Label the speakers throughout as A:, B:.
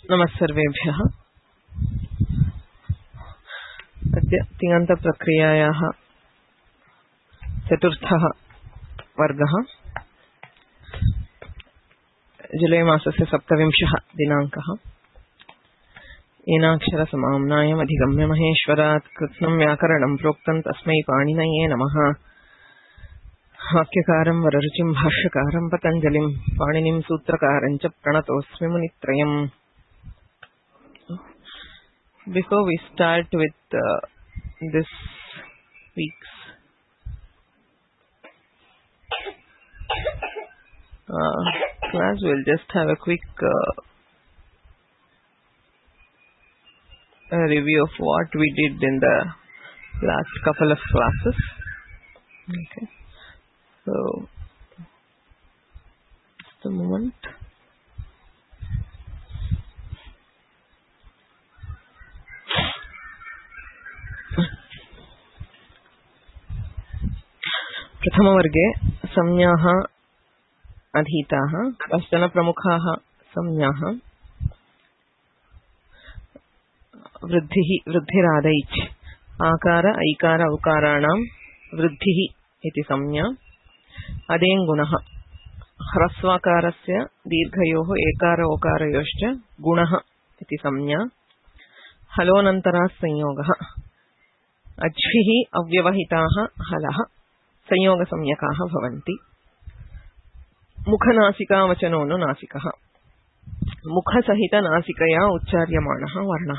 A: नमस्सर्वेभ्यः। अद्य तिङन्तप्रक्रियायाः चतुर्थः वर्गः जुलै मासस्य 27 दिनाङ्कः। येनाक्षरसमाम्नायम् अधिगम्य महेश्वरात् कृत्स्नं व्याकरणं प्रोक्तं तस्मै पाणिनये नमः। वाक्यकारं वररुचिं भाष्यकारं पतञ्जलिं पाणिनिं सूत्रकारं च प्रणतोऽस्मि मुनित्रयम्। Before we start with this week's class, we'll just have a quick review of what we did in the last couple of classes. Okay, so just a moment. प्रथमवर्गे संज्ञाः अधीताः। कश्चन प्रमुखाः संज्ञाः वृद्धिरादैच् आकार ऐकार औकाराणां वृद्धिः इति संज्ञा। अदेङ्गुणः ह्रस्वाकारस्य दीर्घयोः एकार ओकारयोश्च गुणः इति संज्ञा। हलोऽनन्तरात् संयोगः अज्भिः अव्यवहिताः हलः संयोगसंज्ञकाः भवन्ति। मुखनासिकावचनोऽनुनासिकः मुखसहितनासिकया उच्चार्यमाणः वर्णः।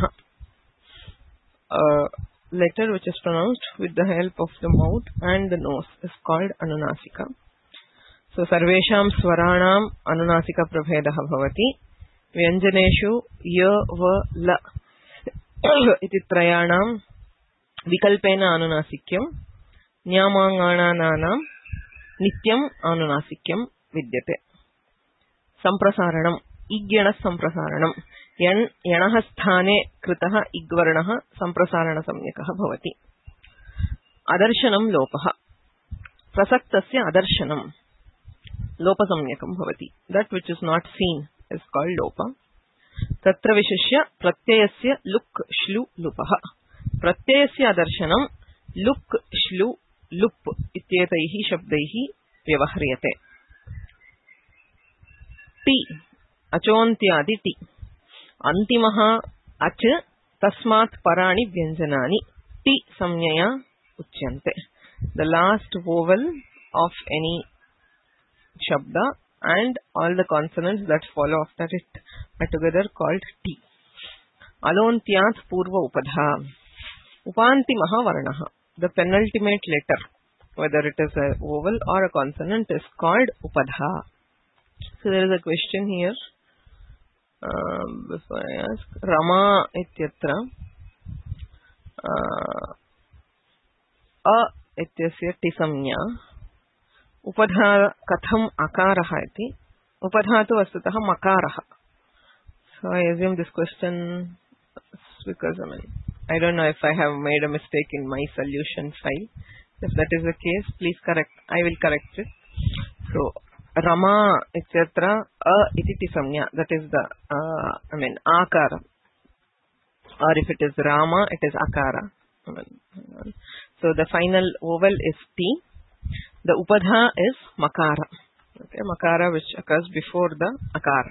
A: Letter which is pronounced with the help of the mouth and the nose is called anunasika. So सर्वेषां स्वराणां अनुनासिक प्रभेदः भवति। व्यञ्जनेषु य व ल इति त्रयाणां विकल्पेन अनुनासिक्यं न्यामाङ्गानानां नित्यम् अनुनासिक्यं विद्यते। सम्प्रसारणम् इग्गणः सम्प्रसारणम् यणः स्थाने कृतः इग्वर्णः सम्प्रसारणसंज्ञकः भवति। अदर्शनं लोपः प्रसक्तस्य अदर्शनं लोपसंज्ञकं भवति। That which is not seen is called लोप। तत्र विशिष्य प्रत्ययस्य लुक् श्लु लुपः प्रत्ययस्य अदर्शनं लुक् श्लु लुप् इत्येतैः शब्दैः व्यवह्रियते। ति अचोन्त्यादि ति अन्तिमः अच् तस्मात् पराणि व्यञ्जनानि ति संज्ञया उच्यन्ते। The last vowel of any shabda and all the consonants that follow after it are together called ti. अलोन्त्यात् पूर्व उपधा उपान्तिमः वर्णः। The penultimate letter, whether it is a vowel or a consonant, is called upadha. So there is a question here. Before I ask, Rama ityatra a ityasya tisamnya upadha katham akaraha iti. Upadha tu vastutah makaraha. So I assume this question because I don't know if I have made a mistake in my solution file. If that is the case, please correct. I will correct it. So Rama etc. A iti samnya, that is the akara. Or if it is Rama, it is akara. So the final vowel is T. The upadha is makara. Okay, makara which occurs before the akara.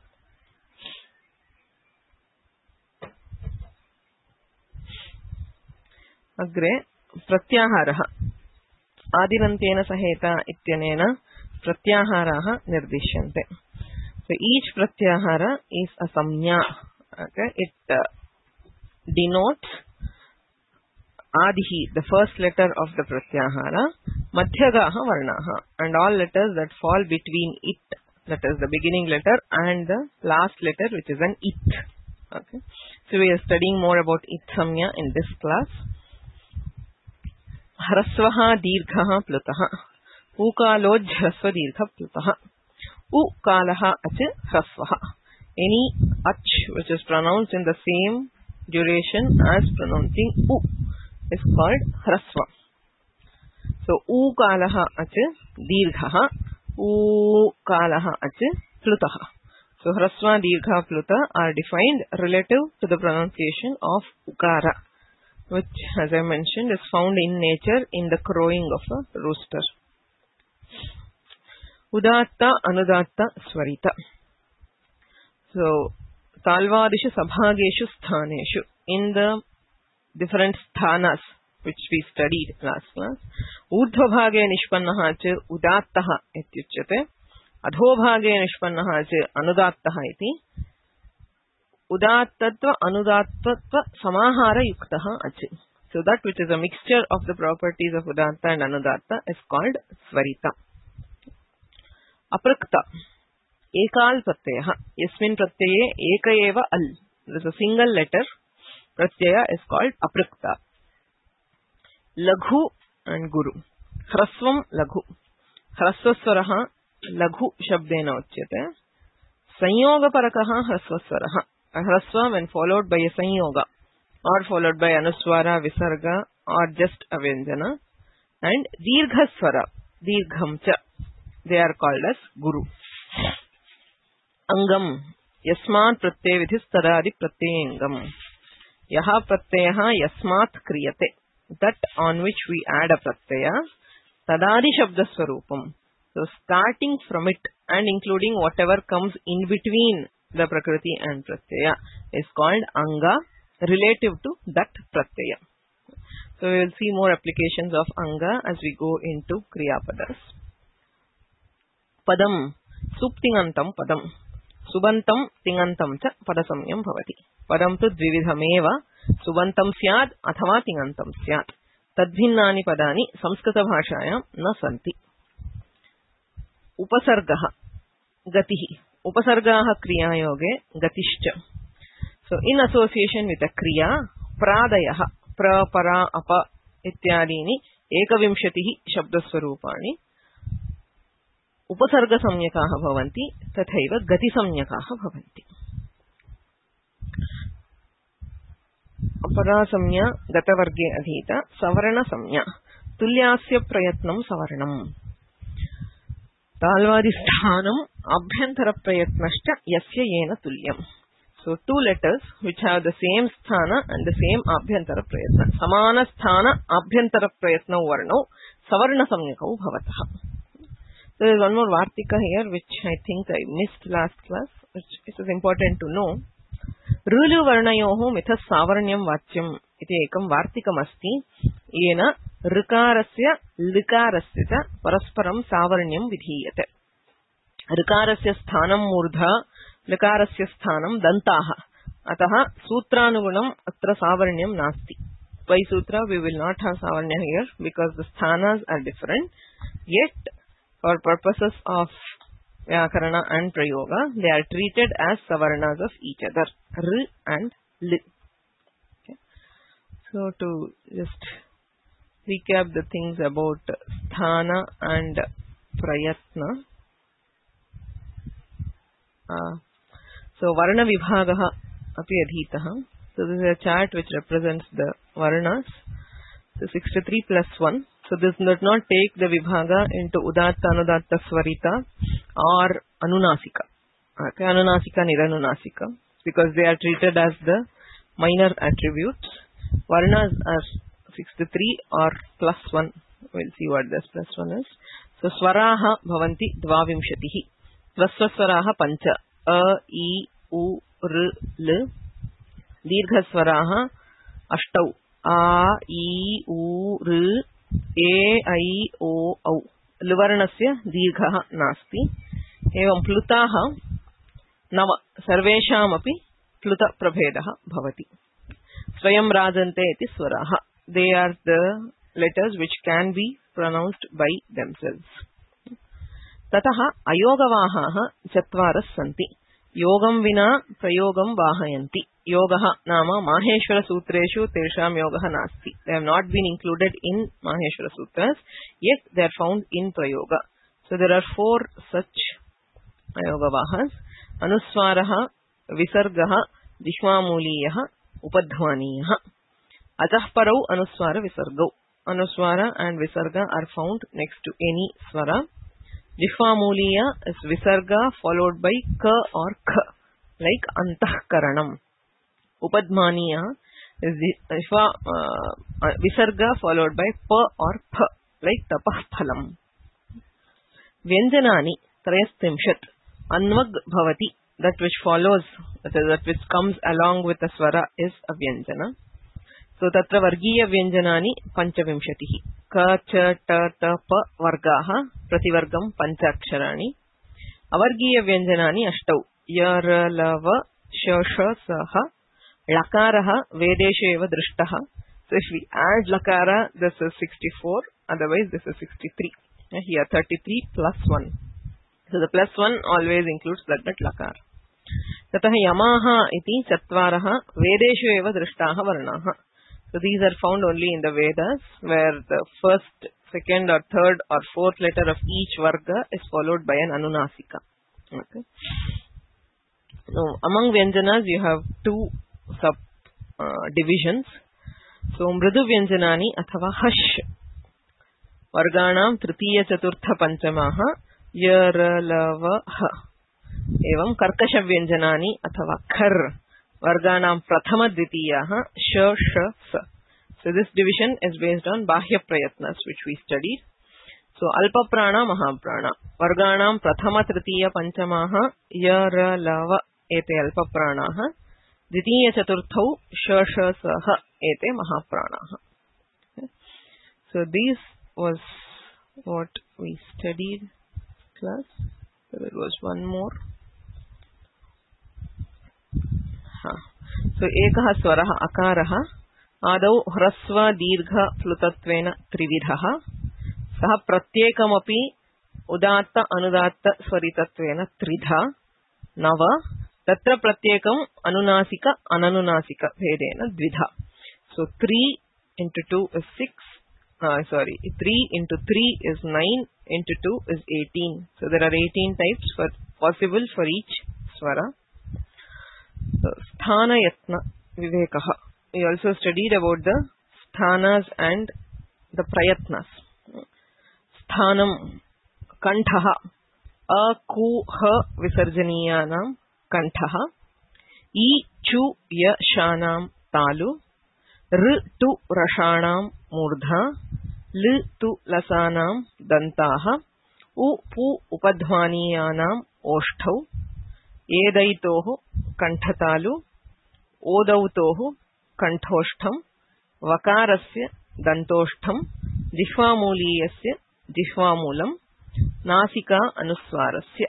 A: अग्रे प्रत्याहारः आदिरन्तेन सहेता इत्यनेन प्रत्याहाराः निर्दिश्यन्ते. So each pratyahara is a samnya. Okay, it denotes adihi, the first letter of the pratyahara, madhyagaha varnaha, and all letters that fall between it, that is the beginning letter and the last letter which is an it. Okay, so we are studying more about it samnya in this class. ह्रस्वः दीर्घः प्लुतः ऊकालोज्ह्रस्व दीर्घ प्लुतः उकालः अच ह्रस्वः. Any ach which is pronounced in the same duration as pronouncing u is called hrasva. So ukalah ach dirghah, ukalaha ach plutah. So Hrasva, Dirgha, Pluta are defined relative to the pronunciation of Ukara, which, as I mentioned, is found in nature in the crowing of a rooster. Udatta, Anudatta, Swarita. So, Talvadishu Sabhageshu Sthaneshu. In the different sthanas which we studied last class, Urdhvabhage Nishpannaha cha Udattaha ityuchyate, Adhobhage Nishpannaha cha Anudattaha iti, Udattatva Anudattatva Samahara Yuktaha achi. So that which is a mixture of the properties of Udatta and Anudatta is called Swarita. Aprakta. Ekal pratyaya. Yasmin pratyaye eka eva al. There is a single letter. Pratyaya is called aprakta. Laghu and Guru. Hrasvam Laghu. Hrasvaswaraha Laghu shabdena uchyate. Sanyoga parakaha hrasvaswaraha. A hrasva when followed by a sanyoga or followed by anuswara, visarga or just a vyanjana. And dirghaswara. Dirghamcha. They are called as Guru. Angam. Yasmat pratyaya vidhistadadi pratyayangam. Yaha pratyayaha yasmat kriyate. That on which we add a pratyaya. Tadadi shabda swarupam. So starting from it and including whatever comes in between the prakriti and pratyaya is called anga, relative to that pratyaya. So we will see more applications of anga as we go into kriyapadas. Padam. Suptingantam padam. Subantam tingantam cha padasamyam bhavati. Padam tu dvividhameva. Subantam syad athava tingantam syad. Tadbhinnani padani samskrita bhashayam na santi. Upasargaha. Gatihi. Upasargaha kriya yoge gatishcha. So in association with a kriya, pradayaha. Pra, para, apa ityadini ekavimshatihi shabdaswarupani. Upasarga samyakaha bhavanti tathaiva gati samyakaha bhavanti. Apara samya gatavarge adhita savarna samya tulyasya prayatnam savarnam. Talvadi sthanam abhyantara prayatnashcha yasya yena tulyam. So two letters which have the same sthana and the same abhyantara prayatna. Samana sthana abhyantara prayatna varno savarna samyakau bhavataha. There is one more Vartika here which I think I missed last class, which it is important to know. Rulu varnayoho mithas savarnyam vachyam iti ekam Vartikam asti yena rikarasya likarasya cha parasparam savarnyam vidhiyate. Rikarasya sthanam murdha, likarasya sthanam dantaha. Ataha sutranugunam atra savarnyam nasti. By sutra we will not have savarnya here because the sthanas are different. Yet for purposes of Vyakarana and Prayoga, they are treated as savarnas of each other, R and L. Okay. So to just recap the things about sthana and prayatna. So Varna Vibhagaha api adhitaha. So this is a chart which represents the Varnas. So 63 plus 1. So this does not take the Vibhaga into Udatta, Anudatta, Swarita or Anunasika. Okay, Anunasika, Niranunasika. Because they are treated as the minor attributes. Varnas are 63 or plus 1. We'll see what this plus 1 is. So Swaraha bhavanti dvavimshatihi. Svaswaswaraha pancha. A, I, U, R, L. Dirghaswaraha ashtau. A, I, U, R, A, I, O, Au. Luvarnasya dirghaha nasti. Evam plutaha nava sarvesham api pluta prabhedaha bhavati. Swayam rajante iti swaraha. They are the letters which can be pronounced by themselves. Tataha ayogavahaha chatvaras santi. Yogam vina prayogam vahayanti. Yogaha nama Maheshwara Sutreshu Tesham Yogaha Nasti. They have not been included in Maheshwara Sutras, yet they are found in Prayoga. So there are 4 such Ayogavahas. Anuswaraha, Visargaha, Dishwamuliyaha, Upadhvaniyaha. Atahparau Anuswara Visargau. Anuswara and Visarga are found next to any swara. Jihvamuliya is visarga followed by ka or kh, like antahkaranam. Upadmaniya is visarga followed by pa or pha, like tapah phalam. Vyanjanani trayastrimshat anvag bhavati, that which follows, that which comes along with the swara is a vyanjana. So tatra vargiya vyanjanani panchavimshatihi. Ka, cha, ta, ta, pa vargaha prativargam panchaksharani. Avargiya vyanjanani ashtau. Ya, ra, la, va, sha, sha, sa, ha. Lakaraha vedesha eva drishtaha. So if we add lakara, this is 64. Otherwise, this is 63. Here 33 plus 1. So the plus 1 always includes that lakara. Tatah yamaha iti chatvaraha vedeshu eva drishtaha varnaha. So these are found only in the Vedas, where the first, second or third or fourth letter of each varga is followed by an anunasika. Okay. So among vyanjanas you have two sub divisions. So mridu vyanjanani athava hash varganam tritiya chaturtha panchamaha ya, ra, la, va, ha. Evam karkasha vyanjanani athava khar varganam prathama dvitiyaha sha, sha, sa. So this division is based on bahya prayatnas, which we studied. So alpa prana mahaprana varganam prathama tritiya panchamaha ya, ra, la, va ete alpa pranaha dvitiya chaturthau sha, sha, sa, ha ete mahapranaha. Okay. So this was what we studied class. So there was one more. So ekah swaraha akaraha adau hrasva dirgha flutattvena trividhaha saha pratyekamapi udatta anudatta swaritattvena tridha nava tatra pratyekam anunasika ananunasika bhedena dvidha. So 3 into 2 is 6. 3 into 3 is 9, into 2 is 18. So there are 18 types possible for each swara. So, sthana yatna vivekaha. We also studied about the sthanas and the prayatnas. Sthanam kanthaha a ku ha visarjaniyanam kanthaha I chu ya shanam talu r tu rashanam murdha l tu lasanam dantaha u pu upadhvaniyanam oshtau edaitoh kanthatalu odautoh kanthostham vakarasya dantoshtham jihvamuliyasya jihvamulam nasika anuswarasya.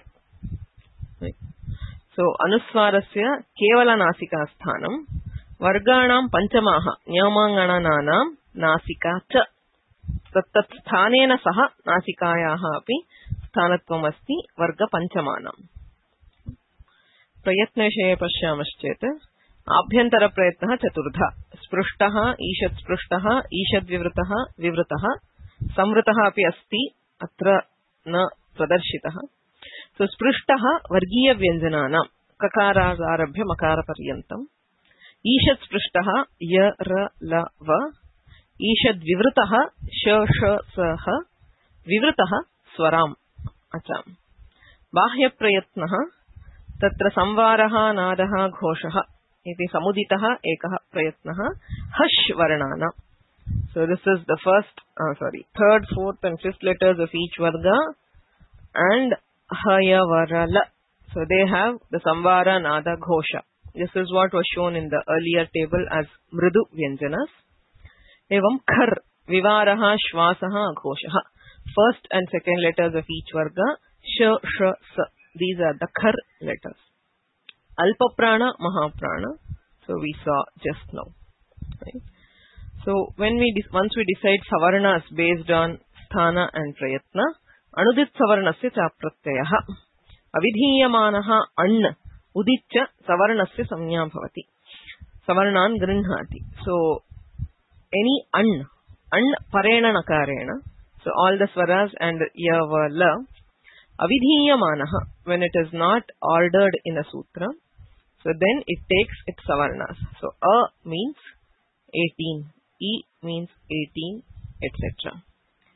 A: So anuswarasya kevala nasika sthanam varganam panchamaha nyamangananam nasika cha tat sthanena saha nasikayaha api sthanatvam asti varga panchamanam. प्रयत्न विषये पश्यामश्चेत् आभ्यन्तर प्रयत्नः चतुर्धा स्पृष्टः ईषत् स्पृष्टः ईषद् विवृतः विवृतः संवृतः अपि अस्ति अत्र न प्रदर्शितः. सो स्पृष्टः वर्गीय व्यञ्जनानां ककारादारभ्य मकारपर्यन्तम् ईषत् स्पृष्टः य र ल व ईषद् विवृतः श ष स ह विवृतः स्वराम् अचाम्. बाह्य प्रयत्नः तत्र संवारः नादः घोषः इति समुदितः एकः प्रयत्नः हश् वर्णानां. So this is the third, fourth and fifth letters of each varga and haya varala. So they have the samvara nada ghosha. This is what was shown in the earlier table as mridu vyanjanas. Evam khar vivaraha shvasaha ghoshaha. First and second letters of each varga sh, sh, sa. These are the khar letters. Alpa prana, mahaprana. So we saw just now. Right? So once we decide savarnas based on sthana and prayatna, anudit savarnasya cha pratyaha avidhiyamanaha an udicca savarnasya samnya bhavati. Savarnan grinhati. So any an parena nakarena. So all the swaras and ya, va, la. Avidhiyamanaha, when it is not ordered in a sutra, so then it takes its savarnas. So a means 18, e means 18, etc.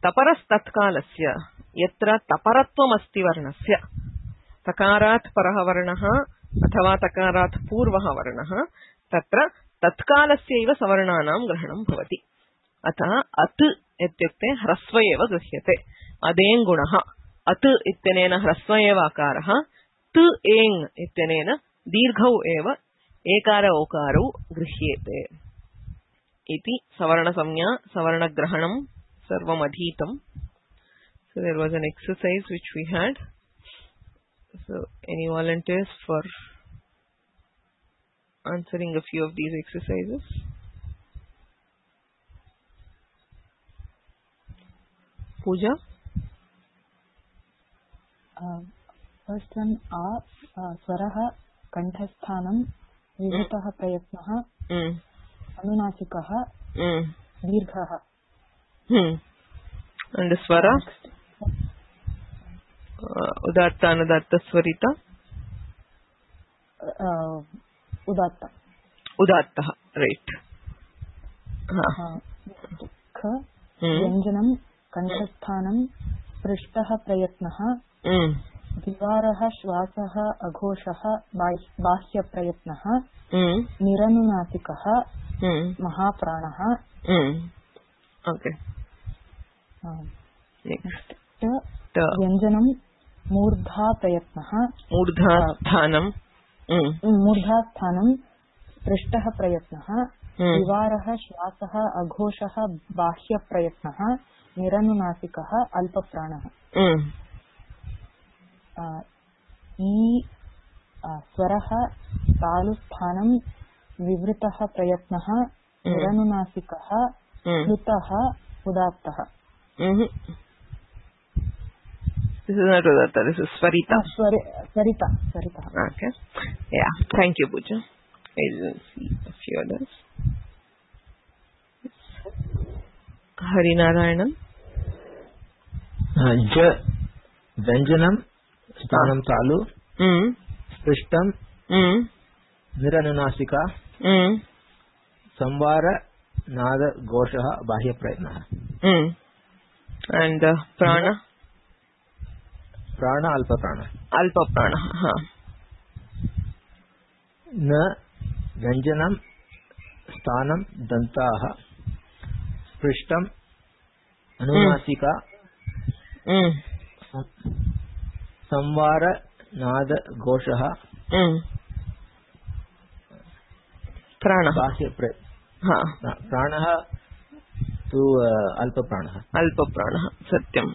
A: तपरस्तत्कालस्य यत्र तपरत्वमस्ति वर्णस्य तकारात् परः वर्णः अथवा तकारात् पूर्वः वर्णः तत्र तत्कालस्यैव सवर्णानां ग्रहणं भवति। अतः अत् इत्युक्ते ह्रस्व एव गृह्यते। अदेङ् गुणः अत् इत्यनेन ह्रस्व एव आकारः, तु एङ् इत्यनेन दीर्घौ एव एकार ओकारौ गृह्येते इति सवर्णसंज्ञा सवर्णग्रहणं सर्वमधीतम्. So there was an exercise which we had. So any volunteers for answering a few of these exercises? Pooja?
B: First one, स्वरः कंठस्थानं विभुतः प्रयत्नः अनुनासिकः दीर्घः.
A: And swara? Udatta anudatta swarita?
B: उदात्त.
A: Udatta, right.
B: व्यञ्जनं कंठस्थानं पृष्ठः प्रयत्नः द्विवारः श्वासः अघोषः बाह्यप्रयत्नः निरनुनासिकः महाप्राणः.
A: Okay. Next.
B: व्यञ्जनं मूर्धा प्रयत्नः
A: मूर्धास्थानं
B: पृष्ठः प्रयत्नः द्विवारः श्वासः अघोषः बाह्यप्रयत्नः निरनुनासिकः अल्पप्राणः. स्वरः तालुस्थानं विवृतः प्रयत्नः निरनुनासिकः प्लुतः उदात्तः.
A: This is not Udatta, this is Swarita.
B: Swarita.
A: Okay. Yeah. Thank you, Pooja. I'll see a few others. Harinarayanan.
C: ज व्यञ्जनं स्थानं तालु स्पृष्टं निरनुनासिका संवार नाद घोषः बाह्यप्रयत्नः.
A: And prana?
C: प्राण अल्पप्राण. न व्यञ्जनं स्थानं दन्ताः स्पृष्टं अनुनासिका संवार नाद घोषः
A: प्राणः.
C: प्राणः तु अल्पप्राणः.
A: सत्यं.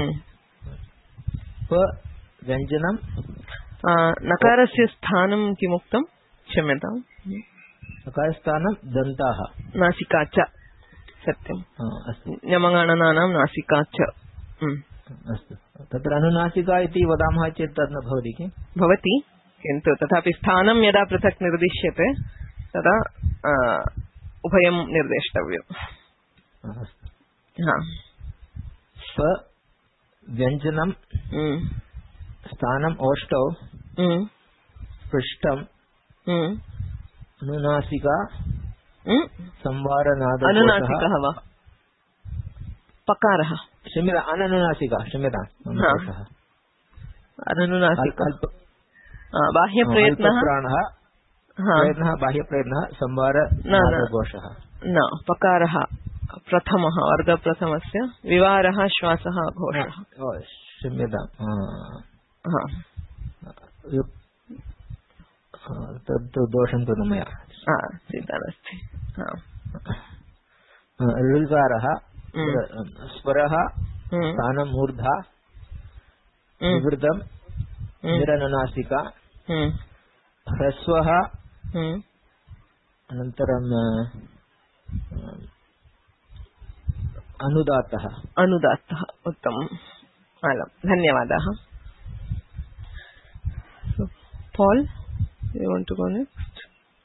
C: व्यञ्जनं
A: नकारस्य स्थानं किमुक्तं? क्षम्यताम्.
C: नकारस्थानं दन्ताः
A: नासिका च. सत्यम्.
C: अस्तु.
A: यमगणनानां नासिका च.
C: अस्तु. तत्र अनुनासिका इति वदामः चेत् तद् न भवति किं?
A: भवति, किन्तु तथापि स्थानं यदा पृथक् निर्दिश्यते तदा उभयं निर्देष्टव्यम्.
C: अस्तु. व्यञ्जनं स्थानम् ओष्ठौ स्पृष्टं अनुनासिका संवारनाद.
A: अनुनासिकः वा पकारः?
C: अननुनासिका. क्षम्यताम्.
A: अनुनासिका. बाह्यप्रयत्नः
C: बाह्यप्रयत्नः संवारनादघोषः.
A: न, पकारः प्रथमः वर्गप्रथमस्य विवारः श्वासः घोषः.
C: क्षम्यताम्. तद् दोषं तु न मया.
A: चिन्ता नास्ति.
C: ऋकारः स्वरः स्थानं मूर्धा विवृतं निरनुनासिका ह्रस्वः अनन्तरं अनुदात्तः. उत्तमम्. अलम्. धन्यवादाः. Paul, you want to go next?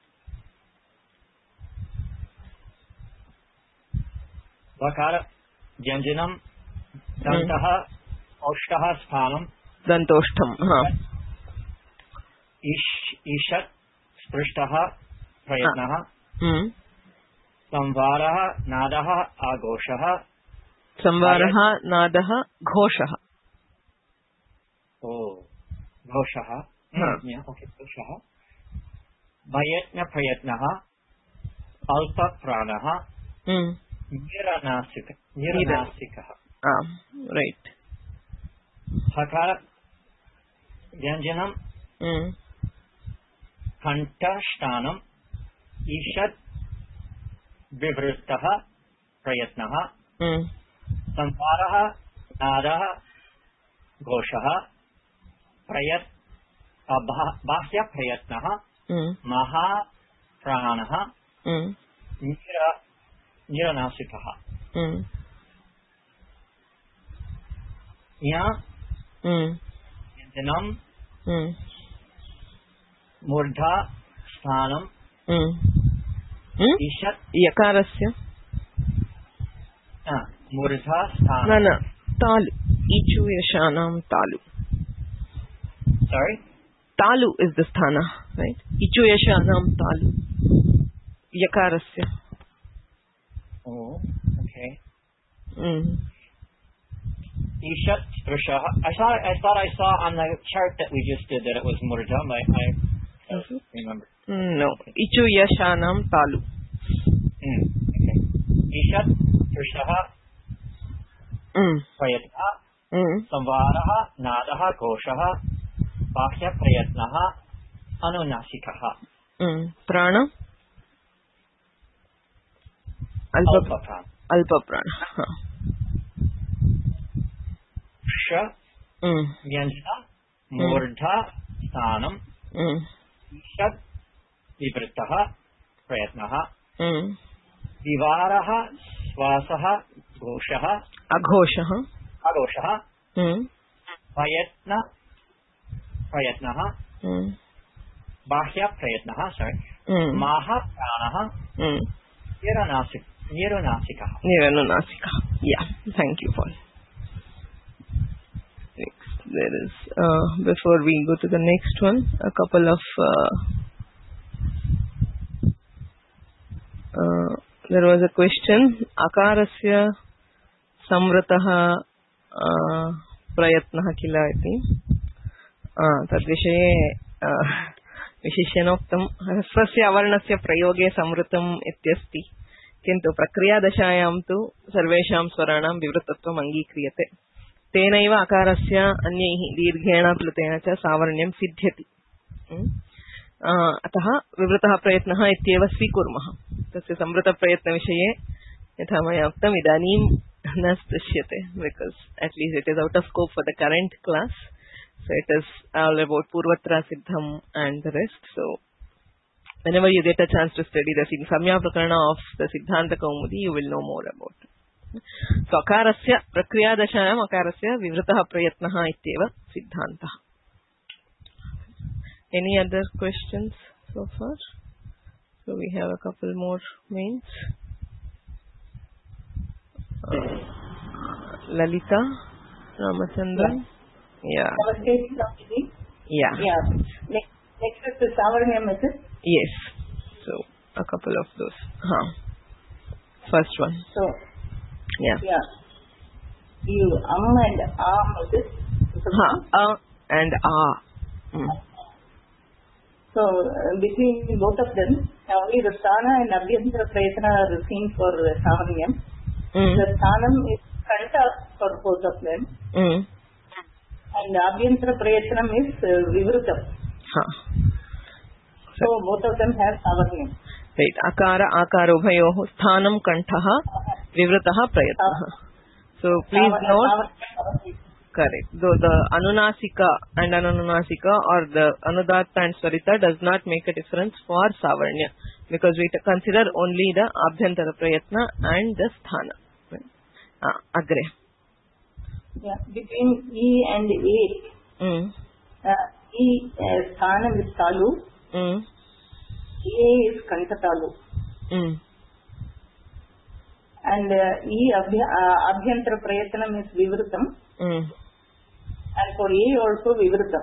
D: वकार व्यञ्जनं दन्तः औष्ठः स्थानं
A: दन्तोष्ठं.
D: ईषत् स्पृष्टः प्रयत्नः संवारः नादः आघोषः
A: संवारः नादः घोषः.
D: घोषः. ओके, घोषः. प्रयत्नः अल्पप्राणः निरनासिकः.
A: रैट्.
D: हकार व्यञ्जनं कण्ठस्थानम् ईषत् विवृतः प्रयत्नः. संवारः नादः घोषः. बाह्यप्रयत्नः महाप्राणः निरनासिकः. व्यञ्जनं मूर्धा स्थानम् ईषत्.
A: यकारस्य
D: मूर्धा स्थानं
A: तालु. इचु यशानां तालु.
D: Sorry?
A: Talu is the sthana, right? Ichu yashanam talu. Yakarasya.
D: Okay. Ishat Sprishah. I thought I saw on the chart that we just did that it was Murdam. I remember.
A: No. Ichu yashanam talu.
D: Okay. Ishat Sprishah. Prayatna. Samvaraha Nadaha Koshaha. बाह्य प्रयत्नः अनुनासिकः.
A: प्राण अल्पप्राणः.
D: व्यञ्जना मूर्धा स्थानम् ईषत् विवृतः प्रयत्नः. विवारः श्वासः घोषः
A: अघोषः.
D: प्रयत्नः बाह्य प्रयत्नः. महाप्राणः निरनासिकः.
A: Yeah, thank you for. Next, there is before we go to the next one, a couple of there was a question. Akarasya samvratah prayatnah kila iti. तद्विषये विशिष्यनोक्तं ह्रस्वस्य अवर्णस्य प्रयोगे संवृतम् इत्यस्ति, किन्तु प्रक्रियादशायां तु सर्वेषां स्वराणां विवृतत्वम् अङ्गीक्रियते. तेनैव अकारस्य अन्यैः दीर्घेण प्लुतेन च सावर्ण्यं सिद्ध्यति. अतः विवृतः प्रयत्नः इत्येव स्वीकुर्मः. तस्य संवृतप्रयत्नविषये यथा मया उक्तम् इदानीं न स्पृश्यते, because at least it is out of scope for the current class. So it is all about Purvatra Siddham and the rest. So whenever you get a chance to study the Samya Prakarana of the Siddhanta Kaumudi, you will know more about it. So Akarasya Prakriyadashayam Akarasya Vivrataha Prayatnaha ityeva Siddhantah. Any other questions so far? So we have a couple more mains. Lalita Ramachandran. Yeah. Yeah.
B: Next is the Savarnyam, is it?
A: Yes. So a couple of those. First one.
B: So
A: yeah.
B: You and is it?
A: And
B: So between both of them, only the Sthana and Abhyantara Prayatna are seen for Savarnyam. The Sthanam is Kanta for both of them. And Abhyantara Prayatnam is Vivrutam. So both of them have Savarnyam.
A: Right. Akara, Akarovayoho, Sthanam, Kantaha, Vivrataha, Prayatnaha. So please note, correct. Though the Anunasika and Anunasika or the Anudatta and Swarita does not make a difference for Savarnya, because we consider only the Abhyantara Prayatna and the Sthana. Right. Agre.
B: Yeah, between E and A, E Sthanam is Talu, A is Kantatalu, and E Abhyantara Prayatnam is Vivrutam, and for A also Vivrutam.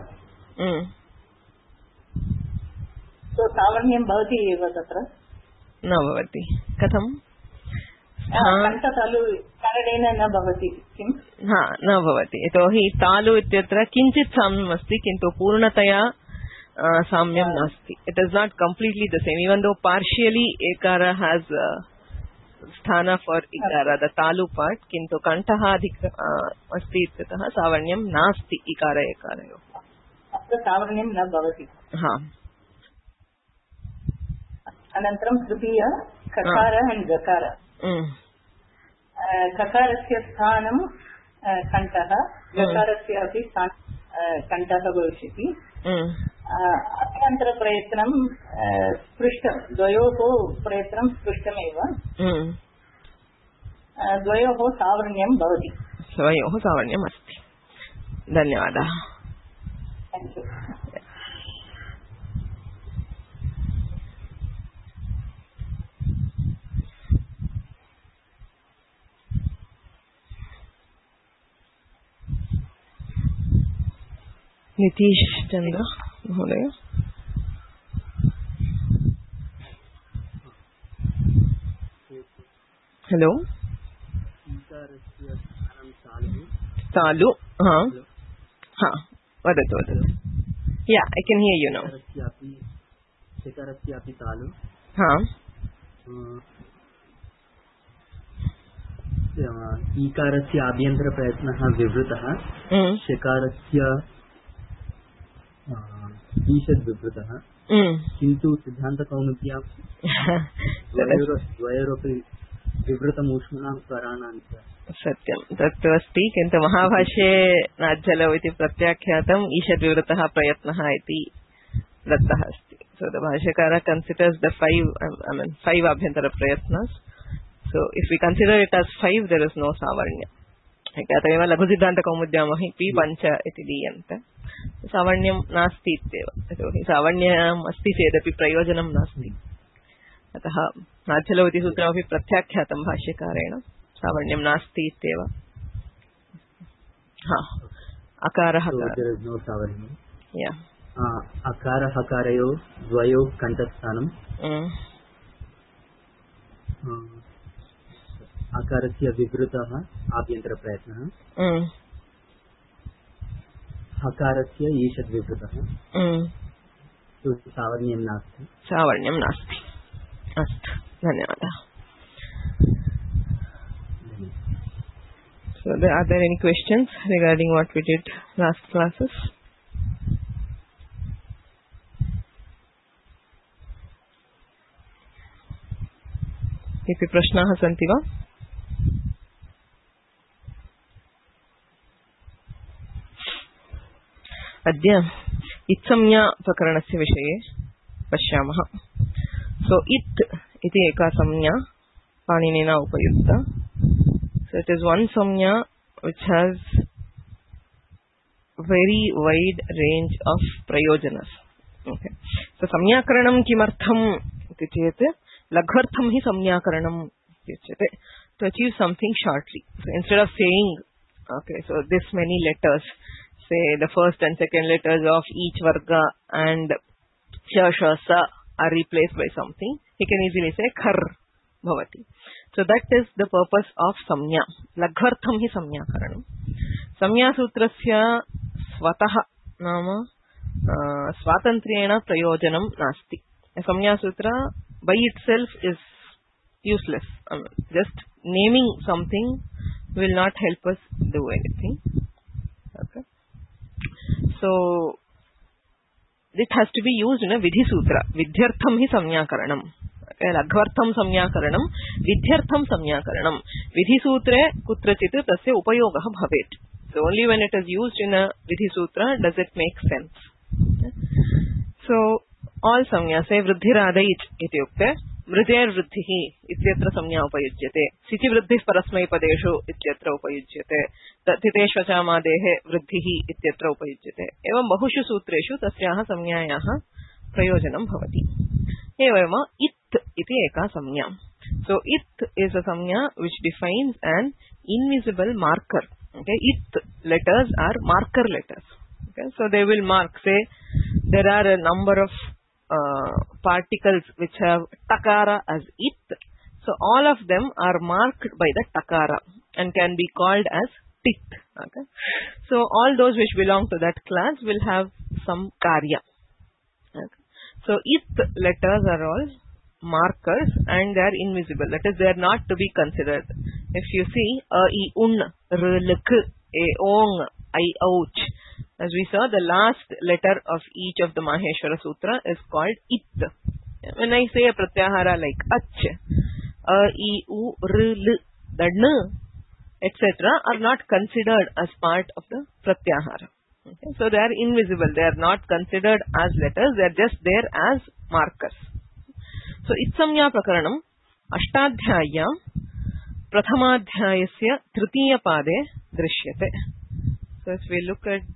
B: So Savarnyam bhavati eva tatra.
A: Na bhavati. Katham?
B: Kantatalu, कारणेन न भवति किम्?
A: न भवति यतोहि तालु इत्यत्र किञ्चित् साम्यम् अस्ति किन्तु पूर्णतया साम्यं नास्ति. It is not completely the same even though partially एकara has स्थान फॉर इकार द तालु पार्ट किन्तु कण्ठः अधिक अस्ति इत्यतः सावर्ण्यं नास्ति इकार एकारयोः.
B: अत्र सावर्ण्यं न भवति. अनन्तरं तृतीय ककार एण्ड् गकार. ककारस्य स्थानं कण्ठः, गकारस्य अपि कण्ठः भविष्यति. अभ्यन्तरप्रयत्नं स्पृष्टं, द्वयोः प्रयत्नं स्पृष्टमेव. द्वयोः सावर्ण्यं भवति.
A: द्वयोः सावर्ण्यम् अस्ति. धन्यवादः.
B: Thank you.
A: नीतीश चंद्र महोदय. हेलो. तालु. वदतु वदतु. Yeah I can hear you now.
C: शिकारस्यापि तालु. ईकारस्य आभ्यन्तरप्रयत्नः विवृतः. शिकारस्य ईषद् विवृतः. किन्तु सिद्धान्तकौमुद्यां द्वयोरपि विवृतम् ऊष्मणां स्वराणां च.
A: सत्यं तत्तु अस्ति किन्तु महाभाष्ये नाज्जलौ इति प्रत्याख्यातम् ईषद्विवृतः प्रयत्नः इति दत्तः अस्ति. सो द भाष्यकार considers the five abhyantara prayatnas. So if we consider it as 5, there is no savarnya. अतएव लघुसिद्धान्तकौमुद्यामपि पञ्च इति दीयन्ते. सावर्ण्यं नास्ति इत्येव. यतोहि सावर्ण्यम् अस्ति चेदपि प्रयोजनं नास्ति. अतः नाज्जलौ इति सूत्रमपि प्रत्याख्यातं भाष्यकारेण. सावर्ण्यं नास्ति इत्येव. अकारः
C: अकारः हकारयोः द्वयोः कण्ठस्थानं. अकारस्य विवृतः आभ्यन्तरप्रयत्नः. हकारस्य ईषद् विवृतः. सावर्ण्यं नास्ति.
A: सावर्ण्यं नास्ति. अस्तु, धन्यवादः. So are there any questions regarding what we did last classes? इति प्रश्नाः सन्ति वा? अद्य इत्संज्ञा प्रकरणस्य विषये पश्यामः. सो इत् इति एका संज्ञा पाणिनिना उपयुक्ता. So it is one samnya which has very wide range of prayojanas. Okay. So samnyakaranam kimartham iti chet laghvartham hi samnyakaranam uच्यते. To achieve something shortly. So instead of saying, okay, so this many letters, say the first and second letters of each varga and sha, sha, sa are replaced by something, he can easily say khar bhavati. So that is the purpose of samnya. Laghvartham hi samnyakaranam. Samnya sutrasya swatah nama swatantriyena prayojanam nasti. A samnya sutra by itself is useless. Just naming something will not help us do anything. Okay. So it has to be used in a vidhi sutra. Vidyartham hi samnyakaranam. लघ्वर्थम संज्ञाकरणम विध्यर्थम संज्ञाकरणम विधि सूत्रे कुत्रचित् तस्य उपयोगः भवेत्. So only when it is used in a vidhi sutra does it make sense. So all संज्ञा से वृद्धिरादैत् इत्युक्ते मृजेर् वृद्धिः इत्यत्र संज्ञा उपयुज्यते. सिचि वृद्धिः परस्मैपदेषु इत्यत्र उपयुज्यते. तथितेष्वचामादेः वृद्धिः इत्यत्र उपयुज्यते. एवं बहुषु सूत्रेषु तस्याः संज्ञायाः प्रयोजनं भवति. एवं इत् इति एका संज्ञा. So it is a samnya which defines an invisible marker. Okay, it letters are marker letters. Okay, so they will mark. Say there are a number of particles which have takara as it. So all of them are marked by the takara. and can be called as tit. Okay. So all those which belong to that class will have some karya. Okay. So it letters are all markers and they are invisible. That is, they are not to be considered. If you see a, I, un, r, l, k, a, ong, I, ouch. As we saw, the last letter of each of the Maheshwara Sutra is called it. When I say a pratyahara like ach, a, I, u, r, l, the n, etc. are not considered as part of the pratyahara. Okay? So they are invisible. They are not considered as letters. They are just there as markers. So itsamya prakaranam ashtadhyaya prathamadhyayasya tritiya pade drishyate. So if we look at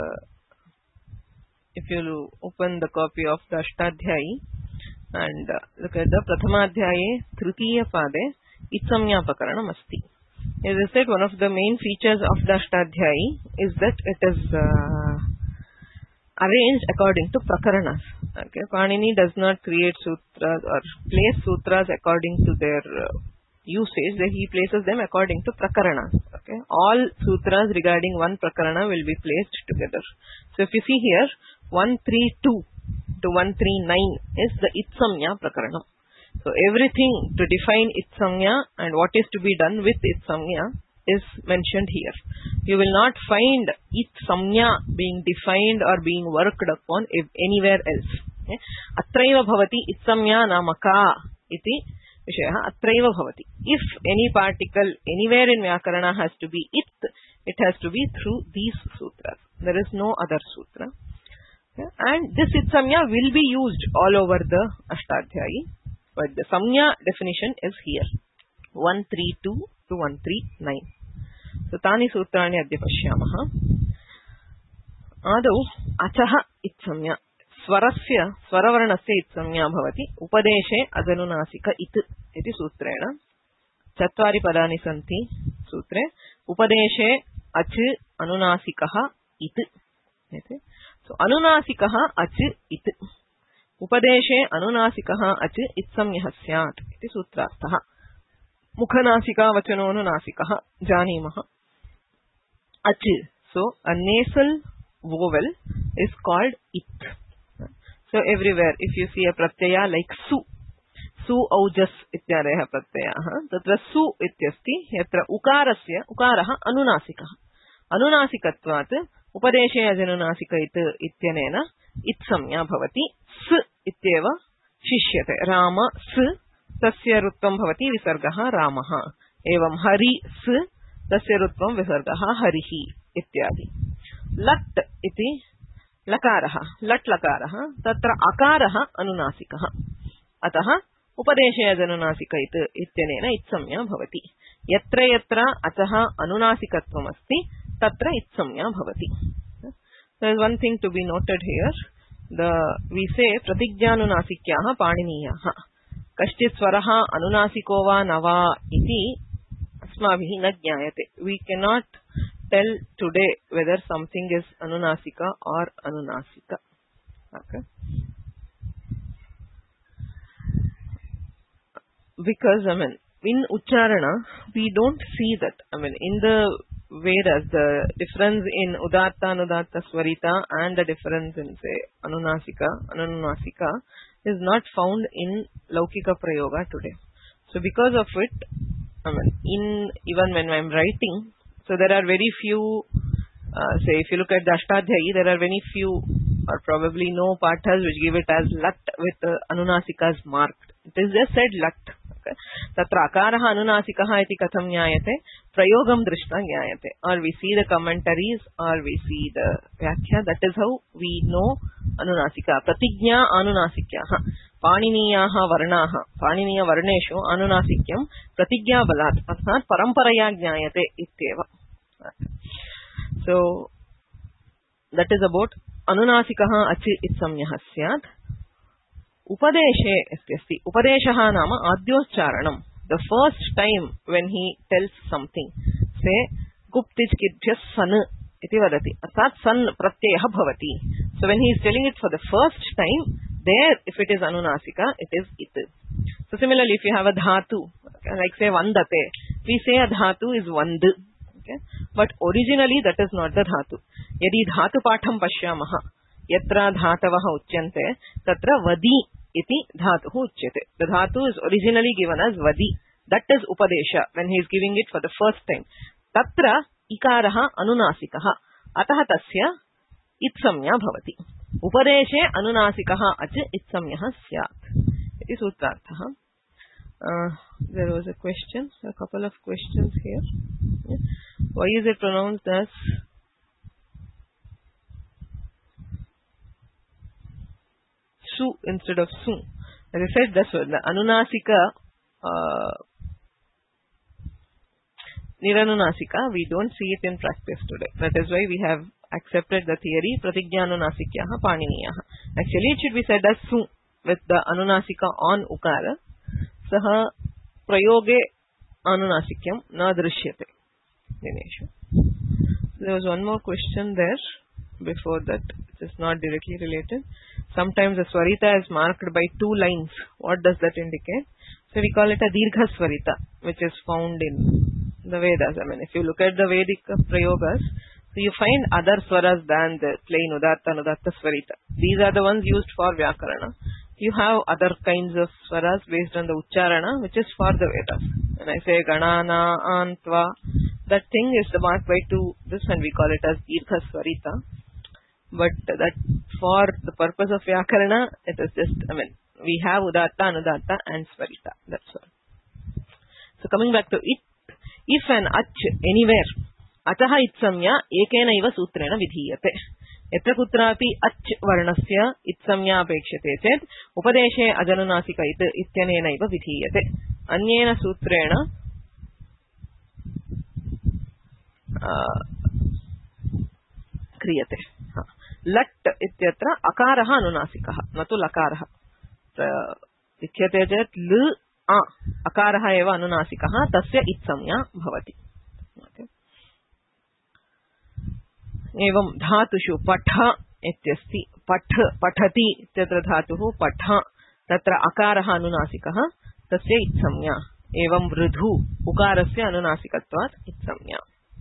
A: if you open the copy of the Ashtadhyayi and look at the prathamadhyaye tritiya pade itsamya prakaranam asti. As I said, one of the main features of the Ashtadhyayi is that it is arranged according to prakaranas. Okay, Panini does not create sutras or place sutras according to their usage. He places them according to prakaranas. Okay, all sutras regarding one prakarana will be placed together. So if you see here, 132 to 139 is the itsamya prakaranam. So everything to define itsamya and what is to be done with itsamya is mentioned here. You will not find itsamya being defined or being worked upon anywhere else. Okay? Atraiva bhavati itsamya namaka iti vishaya atraiva bhavati. If any particle anywhere in Vyakarana has to be it has to be through these sutras. There is no other sutra. Okay? And this itsamya will be used all over the Ashtadhyayi. But the samya definition is here, 132 to 139. So, tani sutrani adya pashyamaha. Adau achaha itsamya. Swarasya, swaravarnasya itsamya bhavati. Upadeshe ajanunasika iti sutrena. Chatvari padani santi sutre. Upadeshe ach anunasikaha it. So, anunasikaha ach it. Upadeshe anunasikaha ach itsamyah syat iti sutrarthaha. Mukhanasika vachano anunasikaha janimaha. Ach. So, a nasal vowel is called it. So, everywhere, if you see a pratyaya like su aujas ityadaya pratyaya, tatra su ityasti, yatra ukaraha anunasikaha. Anunasikatvat upadeshe ajanunasika ityanena itsamya bhavati. S ityeva shishyate. Rama s tasya rutvam bhavati visargaha ramaha. Evam hari s tasya rutvam visargaha harihi ityadi. Lat iti lakaraha. Lat lakaraha. Tatra akaraha anunasikaha. Ataha upadeshe ajanunasika ityanena itsamya bhavati. Yatra yatra ataha anunasikatvam asti tatra itsamya bhavati. There is one thing to be noted here. We say pratigyanunasikyah paniniyaha. Kashchit swaraha anunasiko va nava iti asmabhihi na jnayate. We cannot tell today whether something is anunasika or anunasika. Okay. Because, in Ucharana, we don't see that. In the Vedas, the difference in Udatta, Anudatta, Swarita and the difference in, say, Anunasika, Anunasika is not found in Laukika Prayoga today. So, because of it, even when I'm writing, so there are very few, say, if you look at the Ashtadhyayi, there are very few or probably no pathas which give it as lat with Anunasikas marked. It is just said lat. Tatra akaraha anunasikaha iti katham jnayate prayogam drishta jnayate. Or we see the commentaries or we see the vyakhya. That is how we know anunasika. Pratignya anunasikyaha. Paniniyaha varnaha. Paniniya varneshu anunasikyam pratigya balat. Athat paramparaya jnayate ityeva. So, that is about anunasikaha achi itsamyah syat. Upadeshe asti. Upadeshaha nama adyocharanam. The first time when he tells something, say, guptij kidhyas san iti vadati. Arsat san pratyaha bhavati. So when he is telling it for the first time, there, if it is anunasika, it is it. So similarly, if you have a dhatu, like say vandate, we say a dhatu is vand. Okay? But originally that is not the dhatu. Yadi dhatu patham pashyamah, yatra dhatavah uchyante, tatra vadi iti dhatuhu uchyate. The dhatu is originally given as vadi. That is upadesha when he is giving it for the first time. Tatra ikaraha anunasikaha. Ataha tasya itsamya bhavati. Upadeshe anunasikaha ach itsamyah syat. It is sutrarthaha. There was a question, a couple of questions here. Why is it pronounced as su instead of su? As I said, that's what the anunasika, niranunasika, we don't see it in practice today. That is why we have accepted the theory pratigyanunasikyah paniniyaha. Actually, it should be said as su with the anunasika on ukara. Saha prayoge anunasikyam na drishyate. Dineshu. There was one more question there before that, which is not directly related. Sometimes a swarita is marked by 2 lines. What does that indicate? So we call it a dirgha swarita, which is found in the Vedas. I mean, if you look at the Vedic prayogas, so you find other swaras than the plain udatta, anudatta swarita. These are the ones used for vyakarana. You have other kinds of swaras based on the ucharana, which is for the Vedas. When I say ganana, antva, that thing is marked by 2, this, and we call it as dirgha swarita. But that for the purpose of vyakarana, it is just, I mean, we have udatta, anudatta and swarita. That's all. So coming back to it, if an ach anywhere, ataha itsamya ekena iva sutrena vidhiyate. Yatra kutrapi ach varnasya itsamya apekshate chet upadeshe ajanunasika ityanena iva vidhiyate. Anyena sutrena kriyate. Lat ityatra akaraha anunasikaha, natu lakaraha. Ikhyate chet l akaraha eva anunasikaha tasya itsamya bhavati. Okay. एवं धातुषु पठ इत्यस्ति. पठ पठति इत्यत्र धातुः पठ, तत्र अकारः अनुनासिकः, तस्य इत्संज्ञा. एवं वृधु उकारस्य अनुनासिकत्वात् इत्संज्ञा.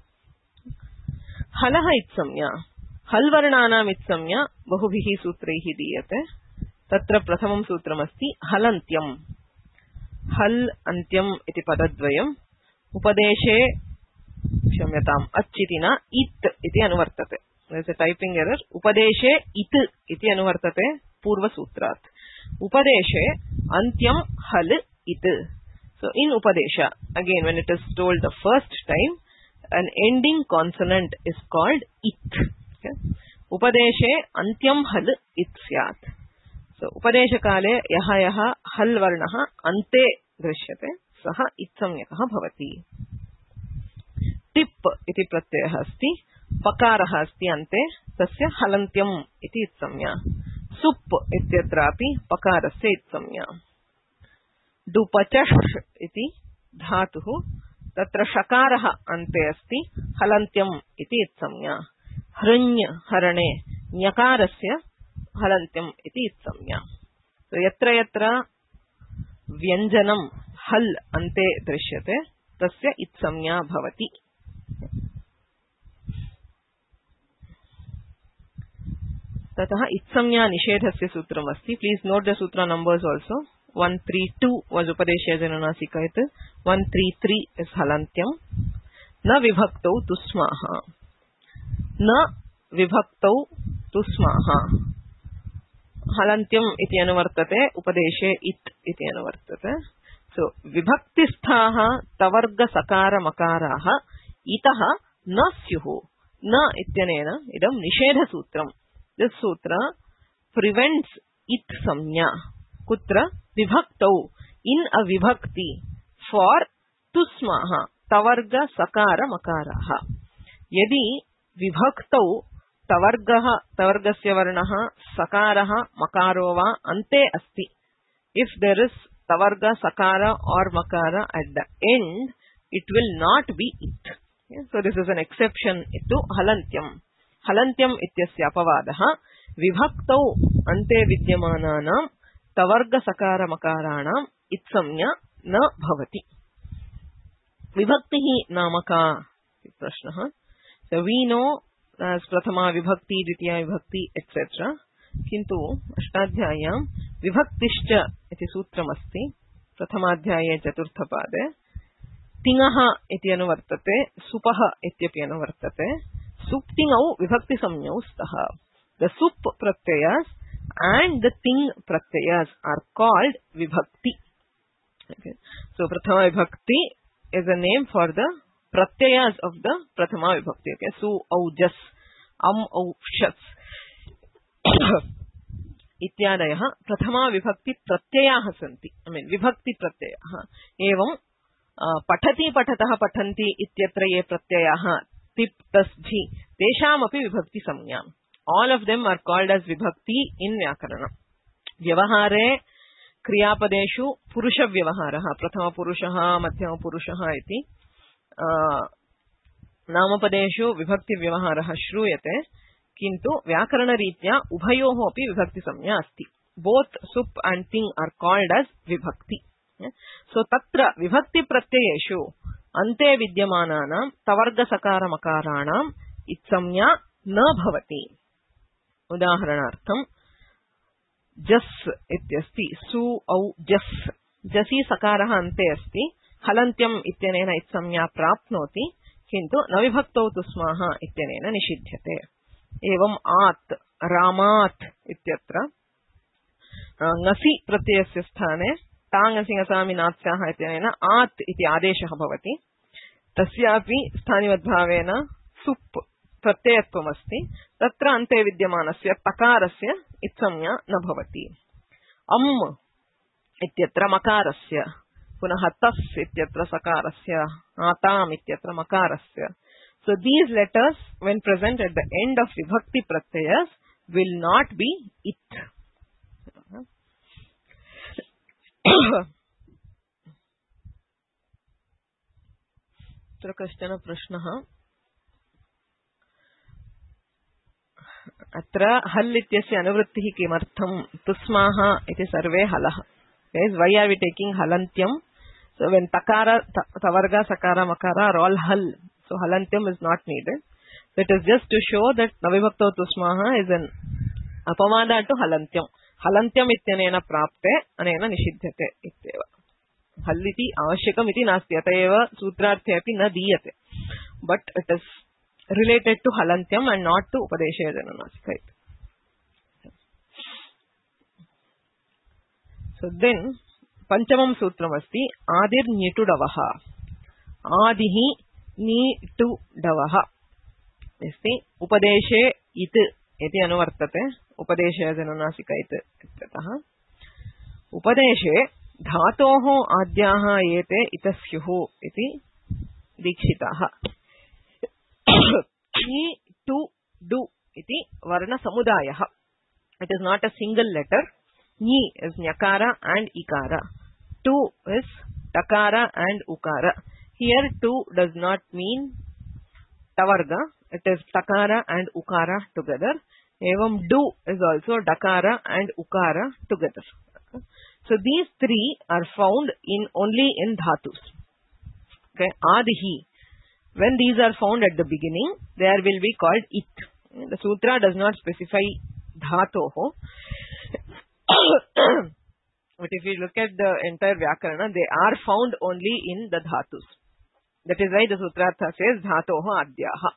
A: हलः इत्संज्ञा. हल् वर्णानाम् इत्संज्ञा बहुभिः सूत्रैः दीयते. तत्र प्रथमं सूत्रमस्ति हलन्त्यम्. हल् अन्त्यम् इति पदद्वयम् उपदेशे क्षम्यताम् अच्छितिना इत् इति अनुवर्तते. There is a typing error. Upadeshe it iti anuvartate purvasutrat. Upadeshe antyam hal it. So in Upadesha, again when it is told the first time, an ending consonant is called it. Okay? Upadeshe antyam hal it syat. So Upadesha kale yaha yaha hal varnaha ante drishyate saha itsamyakah bhavati. Tip iti pratyayah asti. Pakarah asti ante tasya halantyam iti itsamya. Sup ityatrapi pakarasya itsamya. Dupachash iti dhatuhu tatra shakarah ante asti halantyam iti itsamya. Hranya harane nyakarasya halantyam iti itsamya. So yatra yatra vyanjanam hal ante drishyate tasya itsamya bhavati. Tataha itsamya nishedhasya sutram asti. Please note the sutra numbers also. 132 was upadesha janunasika it. 133 is halantyam. Na vibhaktau tusmaha. Na vibhaktau tusmaha. Halantyam iti anuvartate. Upadeshe it iti anuvartate. So vibhaktisthaha tavarga sakara makaraha itaha na syuhu. Na ityanena idam nishedha sutram. This sutra prevents it samnya. Kutra vibhaktau, in a vibhakti, for tusmaha tavarga sakara makaraha. Yadi vibhaktau tavargasya varnaha sakaraha makaro va ante asti. If there is tavarga sakara or makara at the end, it will not be it. Okay? So this is an exception to halantyam. Halantyam ityasya apavadaha vibhaktau ante vidyamananam tavarga sakara makaranam itsamnya na bhavati. विभक्तिः नाम का प्रश्नः. So we know as prathama vibhakti, dvitiya vibhakti etc. किन्तु अष्टाध्याय्यां विभक्तिश्च इति सूत्रमस्ति. प्रथमाध्याये चतुर्थपादे तिङः इति अनुवर्तते, सुपः इत्यपि अनुवर्तते. सुप्तिङौ विभक्तिसंज्ञौ स्तः. The sup pratyayas and the ting pratyayas are called vibhakti. Okay. So prathama vibhakti is a name for the pratyayas of the prathama vibhakti. Okay. Su au jas, au shats इत्यादयः प्रथमा विभक्ति प्रत्ययाः सन्ति. I mean विभक्ति प्रत्ययाः. एवं पठति पठतः पठन्ति इत्यत्र ये प्रत्ययाः तिप् तस् झि तेषामपि विभक्ति संज्ञा. All of them are called as vibhakti in व्याकरणम्. व्यवहारे क्रियापदेषु पुरुषव्यवहारः प्रथमपुरुषः मध्यमपुरुषः इति, नामपदेषु विभक्तिव्यवहारः श्रूयते. किन्तु व्याकरणरीत्या उभयोः अपि विभक्ति संज्ञा अस्ति. बोथ सुप एंड तिंग आर कॉल्ड एज विभक्ति. सो तत्र विभक्ति प्रत्ययेषु अन्ते विद्यमानानां तवर्गसकारमकाराणाम् इत्संज्ञा न भवति. उदाहरणार्थं जस् इत्यस्ति, सु औ जस्, जसि सकारः अन्ते अस्ति, हलन्त्यम् इत्यनेन इत्संज्ञा प्राप्नोति, किन्तु न विभक्तौ तुस्माः इत्यनेन निषिध्यते. एवं आत्, रामात् इत्यत्र ङसि प्रत्ययस्य स्थाने ताङसि ङसामि नात्स्याः इत्यनेन आत् इति आदेशः भवति. तस्यापि स्थानिवद्भावेन सुप् प्रत्ययत्वमस्ति. तत्र अन्ते विद्यमानस्य तकारस्य इत्संज्ञा न भवति. अम् इत्यत्र मकारस्य, पुनः तस् इत्यत्र सकारस्य, आताम् इत्यत्र मकारस्य. So these letters, when present at the end of vibhakti pratyayas, will not be it. अत्र कश्चन प्रश्नः. अत्र हल् इत्यस्य अनुवृत्तिः किमर्थं? तुस्माः इति सर्वे हलः. Why are we taking halantyam? So when takara, tavarga, sakara, makara are all hal. So halantyam is not needed. So it is just to show that navibhakto tusmaha is an apamada to halantyam. Halantyam ityanena prapte anena nishidhyate ityeva. Halliti avashyakam iti nasti. Atayeva sutrarthe api na diyate. But it is related to halantyam and not to upadeshe jananasika. So then panchamam sutram asti adir nyitudavaha. Adihi नीटु डवः अस्ति. उपदेशे इत् इति अनुवर्तते. उपदेशे जननासिक इत्यतः उपदेशे धातोः आद्याः एते इतस्युः इति दीक्षिताः. नी टु डु इति वर्णसमुदायः. It is not a single letter. Ni is nyakara and ikara. Tu is takara and ukara. Here tu does not mean tavarga. It is takara and ukara together. Evam du is also dakara and ukara together. So these three are found only in dhatus. Okay, adihi. When these are found at the beginning, there will be called it. The sutra does not specify dhatoho. But if you look at the entire Vyakarana, they are found only in the dhatus. That is why the Sutrartha says dhatoho adyaha.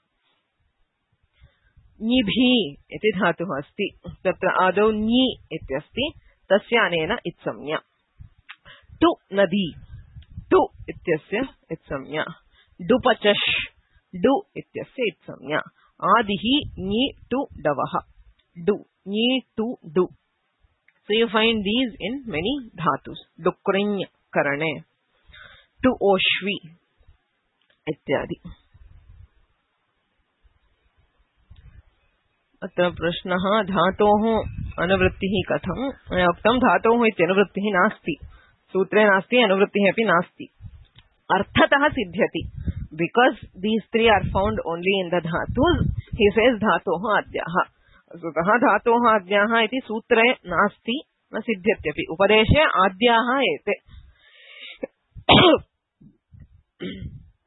A: Nibhi iti dhatuh asti. Tatra adau ni ityasti. Tasya anena itsamya. Tu nadi. Tu ityasya itsamya. Dupachash. Du ityasya itsamya. Adihi ni tu davaha. Du. Ni tu du. So you find these in many dhatus. Dukrinya karane. Tu oshvi. इत्यादि. अत्र प्रश्नः धातोः अनुवृत्तिः कथं? मया उक्तं धातोः इत्यनुवृत्तिः नास्ति. सूत्रे नास्ति, अनुवृत्तिः अपि नास्ति. अर्थतः सिद्ध्यति. Because these three are found only in the dhatus, he says धातोः आद्याः. सुतः धातोः आद्याः इति सूत्रे नास्ति, न सिद्ध्यत्यपि. उपदेशे आद्याः एते.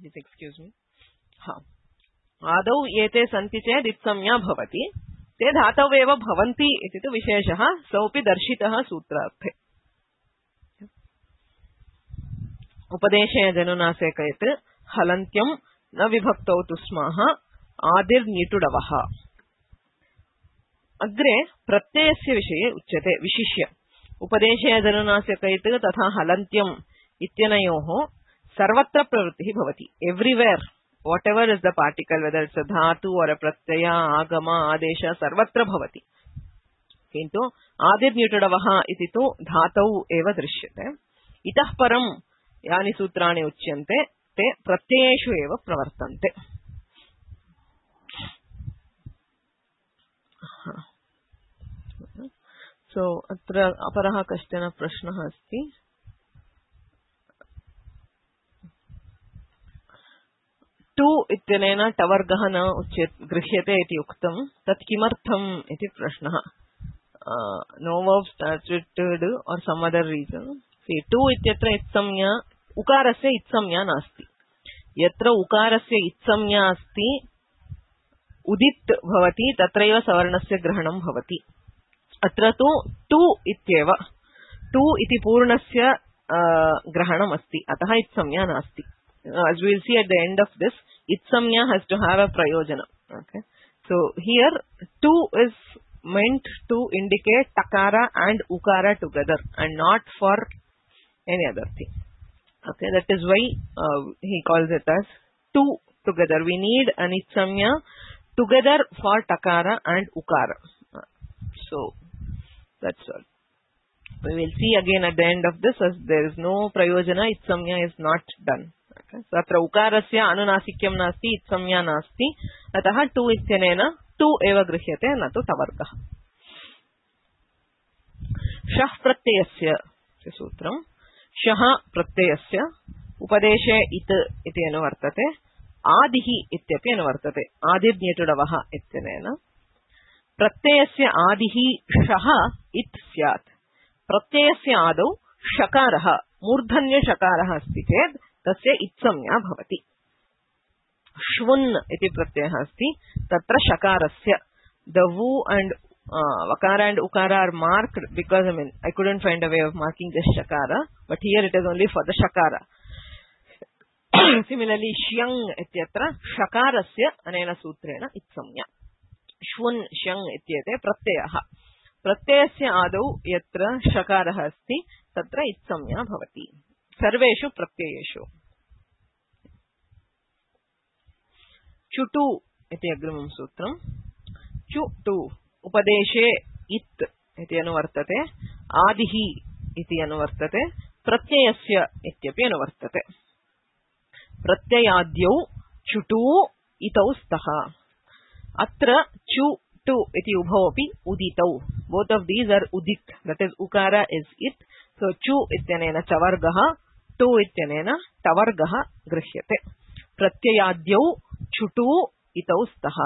A: Please excuse me. आदौ एते सन्ति चेत् इत्संज्ञा भवति, ते धातवैव भवन्ति इति तु विशेषः सोऽपि दर्शितः सूत्रार्थे। उपदेशे जनुनासिकयत् हलन्त्यं न विभक्तौ तु स्मः आदिर्निटुडवः। अग्रे प्रत्ययस्य विषये उच्यते। विशिष्य उपदेशे जनुनासिकयत् तथा हलन्त्यम् इत्यनयोः सर्वत्र प्रवृत्तिः भवति। Everywhere whatever is the particle, whether it's a dhatu or a pratyaya, agama, adesha, sarvatra bhavati. Kintu adirnyutadavah iti tu dhatau eva drishyate. Itah param yani sutrani uchyante te pratyayeshu eva pravartante. So atra aparaha kashchana prashnah asti. टू इत्यनेन टवर्गः न गृह्यते इति उक्तं तत् किमर्थम् इति प्रश्नः। नो वर्ब स्टार्टेड और सम अदर रीजन। सी टू इत्यत्र इत्संज्ञा उकारस्य इत्संज्ञा नास्ति। यत्र उकारस्य इत्संज्ञा अस्ति उदित् भवति तत्रैव सवर्णस्य ग्रहणं भवति। अत्र तु टू इत्येव टू इति पूर्णस्य ग्रहणम् अस्ति, अतः इत्संज्ञा नास्ति। As we will see at the end of this, itsamya has to have a prayojana. Okay, so here two is meant to indicate takara and ukara together, and not for any other thing. Okay, that is why he calls it as two together. We need an itsamya together for takara and ukara. So that's all. We will see again at the end of this, as there is no prayojana, itsamya is not done. So अत्र उकारस्य अनुनासिक्यं नास्ति, इत्संज्ञा नास्ति, अतः to इत्यनेन to एव गृह्यते, न तु तवर्गः। शः प्रत्ययस्य सूत्रम्। शः प्रत्ययस्य उपदेशे इत् इति अनुवर्तते, आदिः इत्यपि अनुवर्तते। आदिर्निटुडवः इत्यनेन प्रत्ययस्य आदिः शः इत् स्यात्। प्रत्ययस्य आदौ शकारः मूर्धन्यशकारः अस्ति चेत् तस्य इत्संज्ञा भवति। श्वुन् इति प्रत्ययः अस्ति, तत्र शकारस्य the vu and vakara and ukara are marked because I couldn't find a way of marking this shakara, but here it is only for the shakara. Similarly, shyang ityatra shakarasya anena sutrena itsamya. Shvun shyang ityete pratyayah. Pratyayasya adau yatra shakarah asti tatra itsamya bhavati. सर्वेषु प्रत्ययेषु। चुटु इति अग्रिमं सूत्रम्। चुटु उपदेशे इत् इति अनुवर्तते, आदिः इति अनुवर्तते, प्रत्ययस्य इत्यपि अनुवर्तते। प्रत्ययाद्यौ चुटु इतौ स्तः। अत्र चु टु इति उभौ अपि उदितौ। बोथ ऑफ दीज आर उदित, दैट इज उकार इज इट। सो चु इत्यनेन चवर्गः, टु इत्यनेन टवर्गः गृह्यते। प्रत्ययाद्यौ चुटु इतौ स्तः।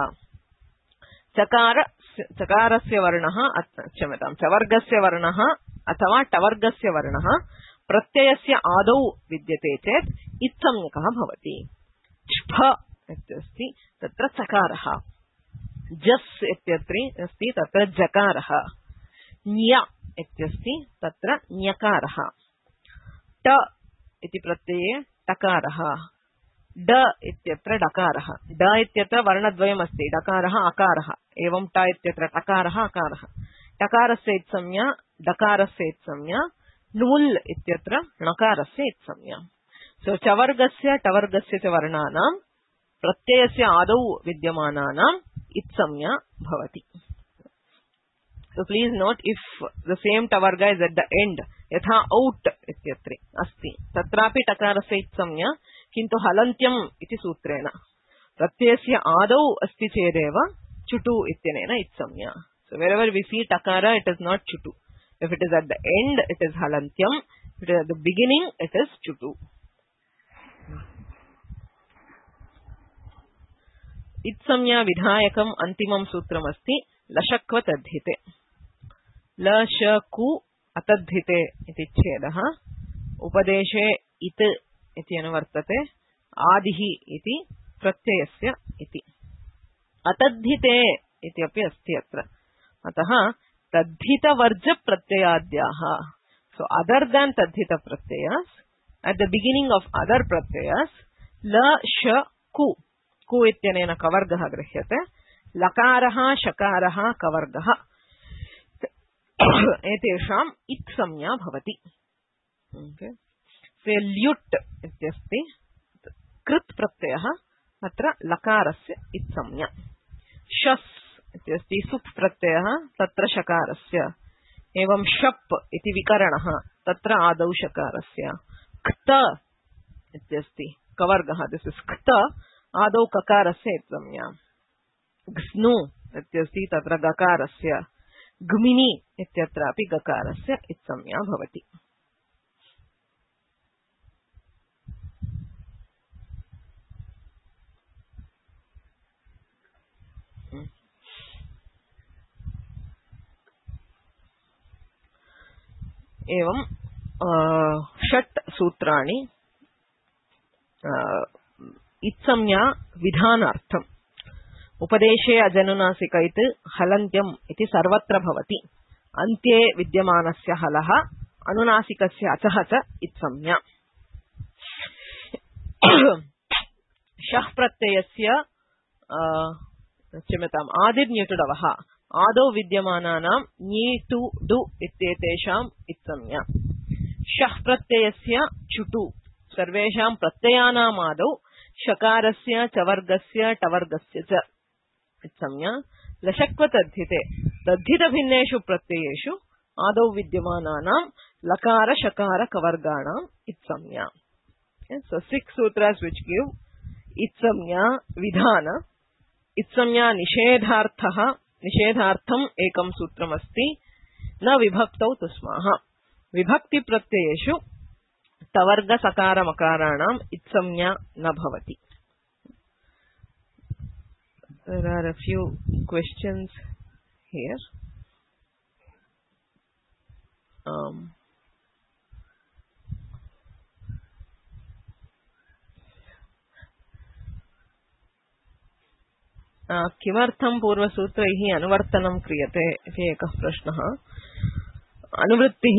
A: चकारस्य वर्णः क्षम्यतां चवर्गस्य वर्णः अथवा टवर्गस्य वर्णः प्रत्ययस्य आदौ विद्यते चेत् इत्संज्ञकः भवति। स्फ इत्यस्ति तत्र चकारः, जस् इत्यत्र अस्ति तत्र जकारः, ञ इत्यस्ति तत्र ञकारः, ट इति प्रत्यये टकारः, ड इत्यत्र डकारः। ड इत्यत्र वर्णद्वयम् अस्ति, डकारः अकारः, एवं ट इत्यत्र टकारः अकारः। टकारस्य इत्संज्ञा, डकारस्य इत्संज्ञा, नुल् इत्यत्र णकारस्य इत्संज्ञा। सो चवर्गस्य टवर्गस्य च वर्णानां प्रत्ययस्य आदौ विद्यमानानां इत्संज्ञा भवति। So please note, if the same tavarga is at the end, यथा out इत्यत्र अस्ति तत्रापि टकारस्य इत्संज्ञा, किन्तु हलन्त्यम् इति सूत्रेण प्रत्ययस्य आदौ अस्ति चेदेव चुटु इत्यनेन इत्संज्ञा। So wherever we see takara, it is not chutu. If it is at the end, it is halantyam. If it is at the beginning, it is chutu. इत्संज्ञा विधायकम् अन्तिमं सूत्रमस्ति लशक्व तद्धिते। लशकु अतद्धिते इति छेदः। उपदेशे इत् इति अनुवर्तते, आदिहि इति प्रत्ययस्य इति. अतद्धिते इति अपि अस्ति अत्र. अतः तद्धितवर्ज प्रत्ययाद्याः. So other than tadhita pratyayas, at the beginning of other pratyayas, la, sha, ku. Ku ityanena kavargah grihyate. Lakaraha, shakaraha, kavargah. Etesham it samya bhavati. Okay. Say lyut ityasti. Krit pratyayah. Atra lakarasya it samya. Shas इत्यस्ति सुप् प्रत्ययः तत्र शकारस्य. एवं शप् इति विकरणः तत्र आदौ शकारस्य. क्त इत्यस्ति कवर्गः. This is क्त आदौ ककारस्य इत्संज्ञा. ग्स्नु इत्यस्ति तत्र गकारस्य. ग्मिनि इत्यत्रापि गकारस्य इत्संज्ञा भवति. एवं षट् सूत्राणि इत्संज्ञा विधानार्थम्. उपदेशे अजनुनासिक इति हलन्त्यम् इति सर्वत्र भवति. अन्त्ये विद्यमानस्य हलः अनुनासिकस्य अचः च इत्संज्ञा. शः प्रत्ययस्य क्षम्यताम् आदिर्न्युटुडवः आदौ विद्यमानानां ञि टु डु इत्येतेषाम् इत्संज्ञा. शः प्रत्ययस्य चुटु सर्वेषां प्रत्ययानाम् आदौ शकारस्य चवर्गस्य टवर्गस्य च इत्संज्ञा. लशक्व तद्धिते तद्धितभिन्नेषु प्रत्ययेषु आदौ विद्यमानानां लकार शकार कवर्गाणाम् इत्संज्ञा. So 6 sutras which give इत्संज्ञा विधान. इत्संज्ञा निषेधार्थः निषेधार्थम् एकं सूत्रमस्ति. न विभक्तौ तस्माः. विभक्ति प्रत्ययेषु तवर्ग सकार मकाराणाम् इत्संज्ञा न भवति. There are a few questions here. किमर्थं पूर्वसूत्रैः अनुवर्तनं क्रियते इति एकः प्रश्नः. अनुवृत्तिः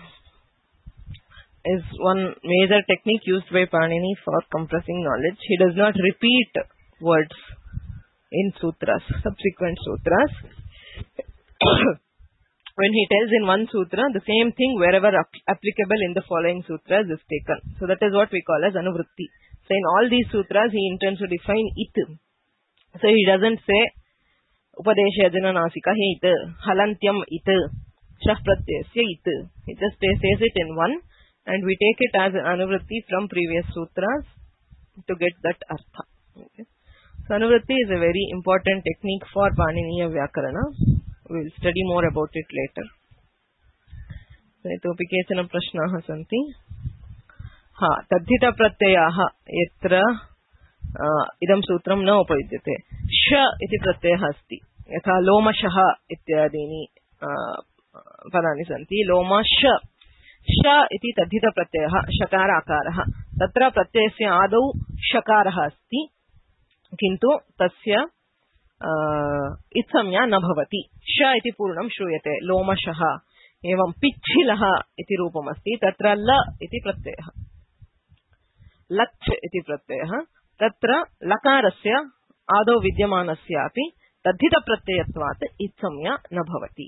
A: is one major technique used by Panini for compressing knowledge. He does not repeat words in sutras, subsequent sutras. When he tells in one sutra, the same thing wherever applicable in the following sutras is taken. So that is what we call as anuvritti. So in all these sutras, he intends to define it. So he doesn't say upadeshe ajananasika it, halantyam it, shah pratyasya it. He just says it in one, and we take it as an anuvritti from previous sutras to get that artha. Okay. So anuvritti is a very important technique for Paniniya Vyakarana. We will study more about it later. So itopi kechana prashnaah santi. Tadhita pratyayah yatra idam sutram न उपयुज्यते. श इति प्रत्ययः अस्ति. यथा लोमशः इत्यादीनि पदानि सन्ति. लोमश श इति तद्धित प्रत्ययः शकार आकारः. तत्र प्रत्ययस्य आदौ शकारः अस्ति, किन्तु तस्य इत्संज्ञा न भवति. श इति पूर्णं श्रूयते. लोमशः. एवं पिच्छिलः इति रूपमस्ति. तत्र ल इति प्रत्ययः. लच् इति प्रत्ययः. तत्र लकारस्य आदौ विद्यमानस्यापि तद्धित प्रत्ययत्वात् इत्संज्ञा न भवति.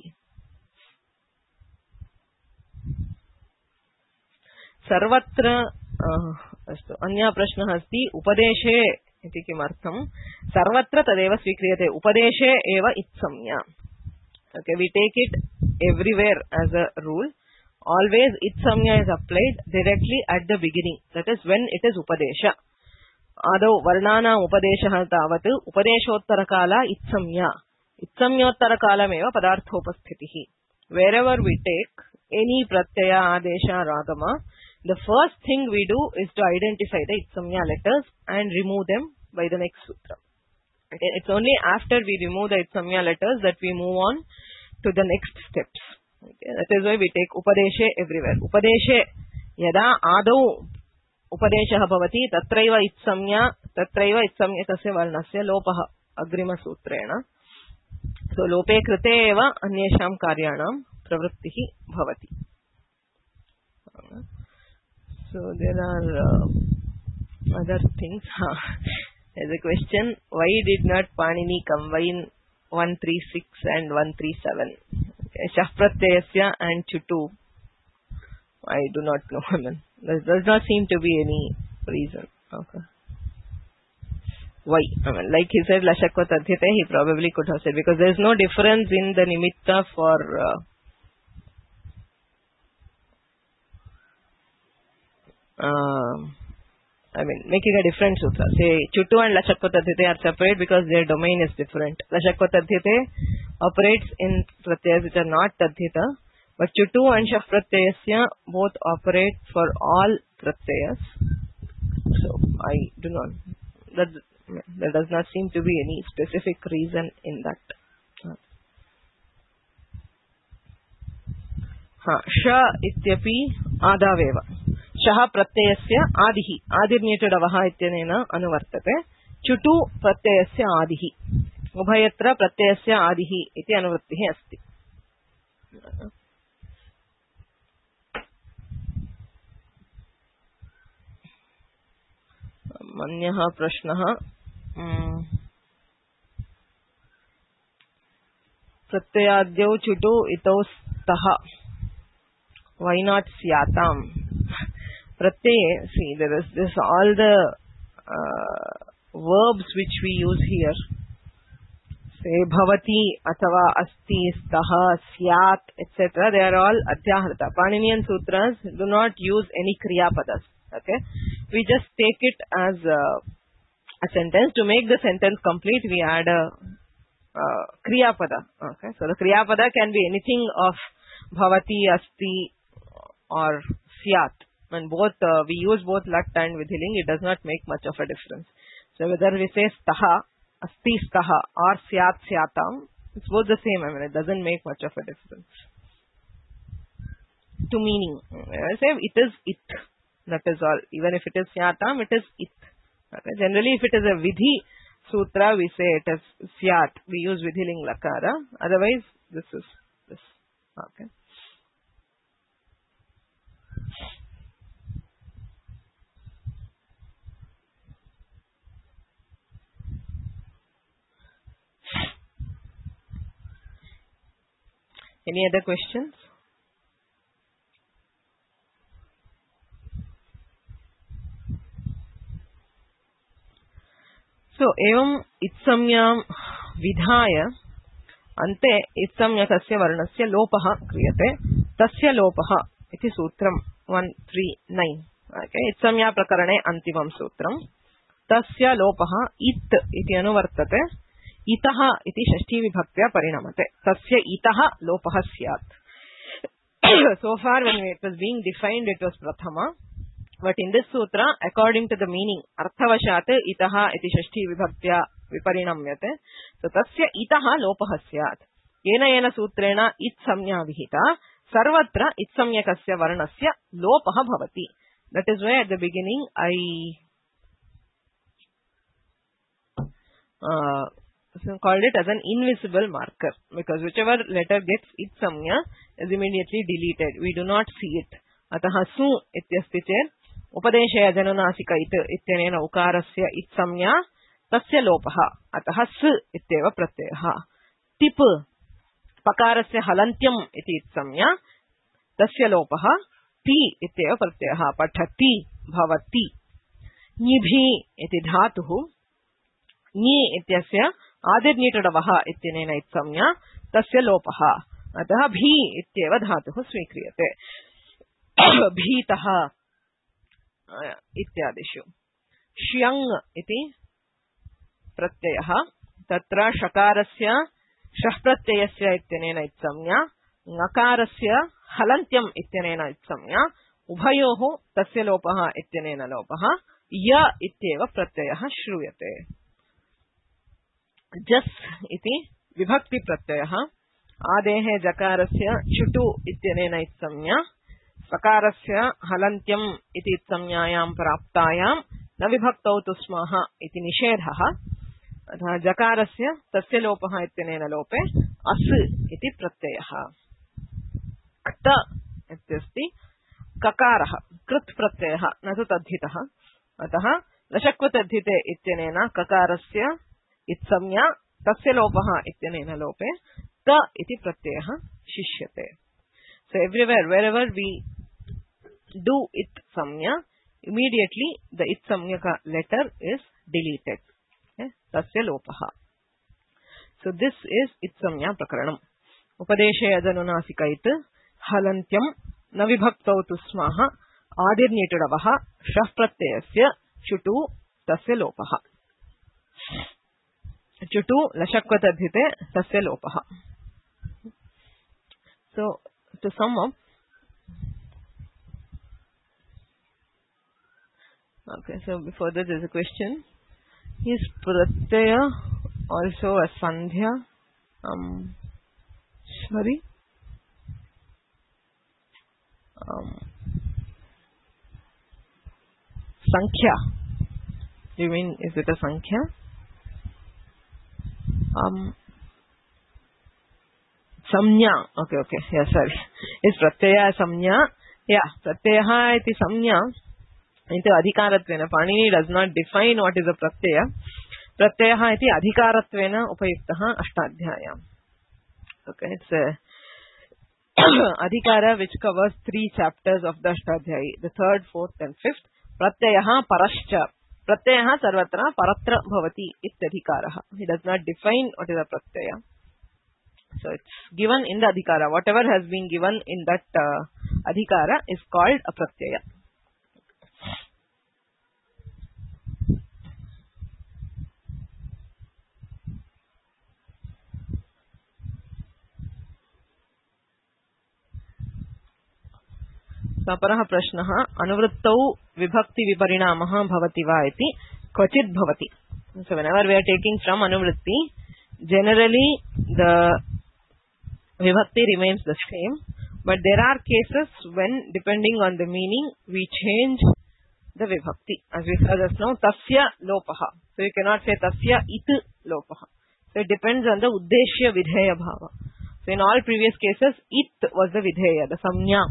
A: सर्वत्र अस्तु. अन्यः प्रश्नः अस्ति उपदेशे इति किमर्थं. सर्वत्र तदेव स्वीक्रियते. उपदेशे एव इत्संज्ञा. Okay, we take it everywhere as a rule. Always इत्संज्ञा is applied directly at the beginning. That is when it is upadesha. आदौ वर्णानाम् उपदेशः तावत् उपदेशोत्तरकाल इत्संज्ञा. इत्संज्ञोत्तरकालमेव पदार्थोपस्थितिः. Wherever we take any pratyaya, adesha, ragama, the first thing we do is to identify the itzamya letters and remove them by the next sutra. Okay, it's only after we remove the itzamya letters that we move on to the next steps. Okay, that is why we take upadeshe everywhere. Upadeshe yada adau उपदेशः भवति तत्रैव इत्संज्ञकस्य वर्णस्य लोपः अग्रिमसूत्रेण. सो लोपे कृते एव अन्येषां कार्याणां प्रवृत्तिः भवति. So there are other things. There's a question: why did not Panini combine 136 and 137? Okay. Shah pratyayasya and chutu. I do not know. I mean, there does not seem to be any reason. Okay. Why? I mean, like he said, lashakva tadhyate, he probably could have said, because there is no difference in the nimitta for I mean, making a different sutra. Say, chutu and lashakva tadhyate are separate because their domain is different. Lashakva tadhyate operates in pratyayas which are not tadhyata, but chutu and shah pratyayasya both operate for all pratyayas. So, I do not. There does not seem to be any specific reason in that. Sha ityapi adaveva. Shah pratyayasya adihi. Adirnyatadavaha ityanena anuvartate. Chutu pratyayasya adihi. Ubhayatra pratyayasya adihi iti anuvrittihi asti. अन्यः प्रश्नः प्रत्ययाद्यौ चुटु इतौ स्तः why not स्याताम् प्रत्यये. See, there is this all the verbs which we use here, say bhavati athava asti stah syat etc. they are all adhyaharta. Paninian sutras do not use any kriya padas. Okay, we just take it as a sentence. To make the sentence complete, we add a kriya pada. Okay, so the kriya pada can be anything of bhavati, asti, or syat. And both we use both lat and vidhiling. It does not make much of a difference. So whether we say staha, asti staha, or syat syatam, it's both the same. I mean, it doesn't make much of a difference to meaning. I say it is it. That is all. Even if it is syatam, it is it. Okay. Generally, if it is a vidhi sutra, we say it is syat. We use vidhiling lakara. Otherwise, this is this. Okay. Any other questions? So, evam itsamyam vidhaya ante itsamyakasya varnasya lopaha kriyate tasya lopaha iti sutram 139. Okay, itsamya prakarane antimam sutram tasya lopaha it iti anuvartate itaha iti shashti vibhaktya parinamate tasya itaha lopaha syat. So far when it was being defined it was prathama, but in this sutra according to the meaning arthavashat itaha iti shashti vibhaktya viparinamyate. So tasya itaha lopaha syat. Yena yena sutrena it samnya vihita sarvatra it samyakasya varnasya lopaha bhavati. That is why at the beginning I called it as an invisible marker, because whichever letter gets it samnya is immediately deleted. We do not see it. Ataha su ityasti chet upadeshaya janunasika it ityanena ukarasya it samnya tasya lopaha ataha s ityeva pratyayah. Tip pakarasya halantyam iti it samnya tasya lopaha ti ityeva pratyayah. Pathati bhavati. Nibhi iti dhatuhu ni ityasya आदिर्नीटडवः इत्यनेन इत्संज्ञा तस्य लोपः अतः भी इत्येव धातुः स्वीक्रियते. भीतः इत्यादिषु श्यङ् इति प्रत्ययः तत्र षकारस्य शः प्रत्ययस्य इत्यनेन इत्संज्ञा ङकारस्य हलन्त्यम् इत्यनेन इत्संज्ञा उभयोः तस्य लोपः इत्यनेन लोपः य इत्येव प्रत्ययः श्रूयते. जस् इति विभक्ति प्रत्ययः आदेः जकारस्य चुटु इत्यनेन इत्संज्ञा सकारस्य हलन्त्यम् इति संज्ञायां प्राप्तायां न विभक्तौ तु स्मः इति निषेधः। अतः जकारस्य तस्य लोपः इत्यनेन लोपे अस् इति प्रत्ययः। क्त इत्यस्ति ककारः कृत् प्रत्ययः न तु तद्धितः। अतः लशक्वतद्धिते इत्यनेन ककारस्य इत्संज्ञा तस्य लोपः इत्यनेन लोपे त इति प्रत्ययः शिष्यते। So everywhere, wherever we do it samnya, immediately the it samnyaka letter is deleted. Okay? Tasya lopaha. So this is it samnya prakaranam. Upadeshe adanunasika it halantyam navibhaktau tu smaha adirnyitudavaha shah pratyayasya chutu tasya lopaha. Chutu lashakvatadhite tasya lopaha. So to sum up, okay, so before that there is a question. Is pratyaya also a sandhya? Sorry. Sankhya. You mean, is it a sankhya? Samnya. Okay. Yeah, sorry. Is pratyaya samnya? Yeah, pratyaha iti samnya. Into adhikaratvena. Panini does not define what is a pratyaya. Pratyaha iti adhikaratvena upayuktaha ashtadhyayam. Okay, it's a adhikara which covers 3 chapters of the ashtadhyayi. The 3rd, 4th and 5th. Pratyaha parascha. Pratyaha sarvatra paratra bhavati ityadhikaraha. He does not define what is a pratyaya. So it's given in the adhikara. Whatever has been given in that adhikara is called a pratyaya. अपरः प्रश्नः अनुवृत्तौ विभक्ति विपरिणामः भवति वा इति क्वचित् भवति. So whenever we are taking from anuvritti, generally the vibhakti remains the same, but there are cases when, depending on the meaning, we change the vibhakti. As we saw just now, tasya lopaha. So you cannot say tasya it lopaha. So it depends on the uddeshya vidheya bhava. So in all previous cases, it was the vidheya, the samnya.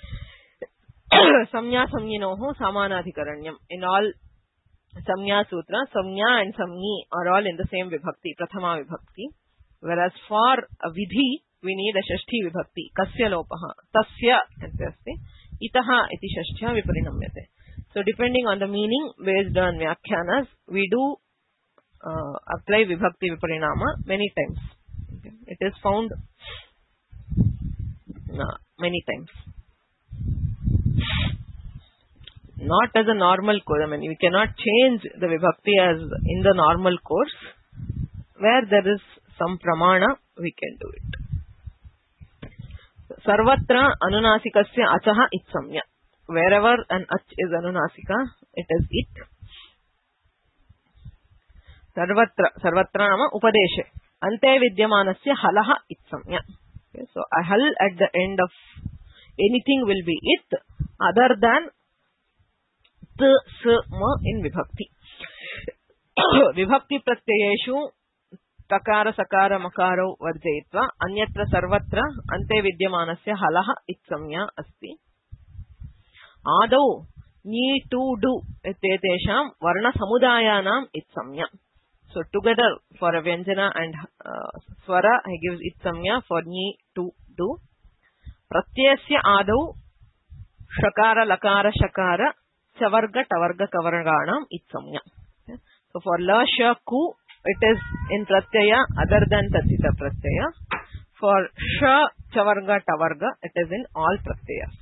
A: Samnya samyinoho samanadhikaranyam. In all samnya sutra, samnya and samni are all in the same vibhakti, prathama vibhakti. Whereas for a vidhi, we need a shashti vibhakti. Kasya lopaha. Tasya asti. Itaha iti shashtya viparinamyate. So depending on the meaning, based on vyakhyanas, we do apply vibhakti viparinama many times. Okay. It is found many times. Not as a normal course. I mean, we cannot change the vibhakti as in the normal course. Where there is some pramana, we can do it. Sarvatra anunasikasya achaha itsamya. Wherever an ach is anunasika, it is it. Sarvatra nama upadeshe. Ante vidyamanasya halaha itsamya. Okay, so a hal at the end of anything will be it, other than t, s, ma in vibhakti. Vibhakti pratyayeshu takara sakara makaro varjayitva anyatra sarvatra ante vidyamanasya halaha itsamya asti. Adau ni to do etetesham varna samudayanam itsamya. So together for a vyanjana and swara he gives itsamya for ni to do. Pratyasya adau shakara lakara shakara chavarga tavarga kavarganam itsamya. So for la sha ku, it is in pratyaya other than tadhita pratyaya. For sha chavarga tavarga, it is in all pratyayas.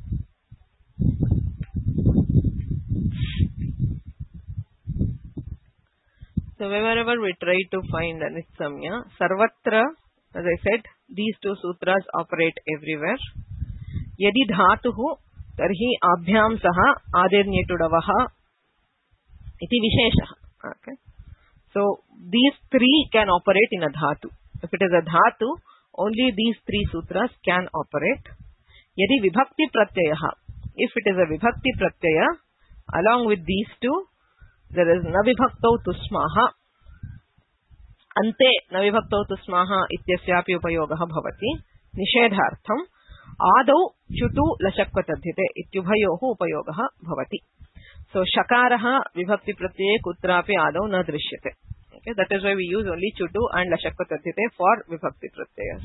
A: So wherever we try to find an itsamya, sarvatra, as I said, these 2 sutras operate everywhere. Yadi dhatuhu tarhi abhyam saha adirnyitudavaha iti visheshaha. Okay. So these 3 can operate in a dhatu. If it is a dhatu, only these 3 sutras can operate. Yadi vibhakti pratyaya, if it is a vibhakti pratyaya, along with these two, there is navibhaktau tusmaha. Ante navibhaktau tusmaha ityasyapi upayogah bhavati. Nishedhartham adau chutu lashakvatadhyate ityubhayoh upayogah bhavati. So shakaraha vibhakti pratyaya kutrapi adau na drishyate. Okay, that is why we use only chutu and lashakvatadhyate for vibhakti pratyayas.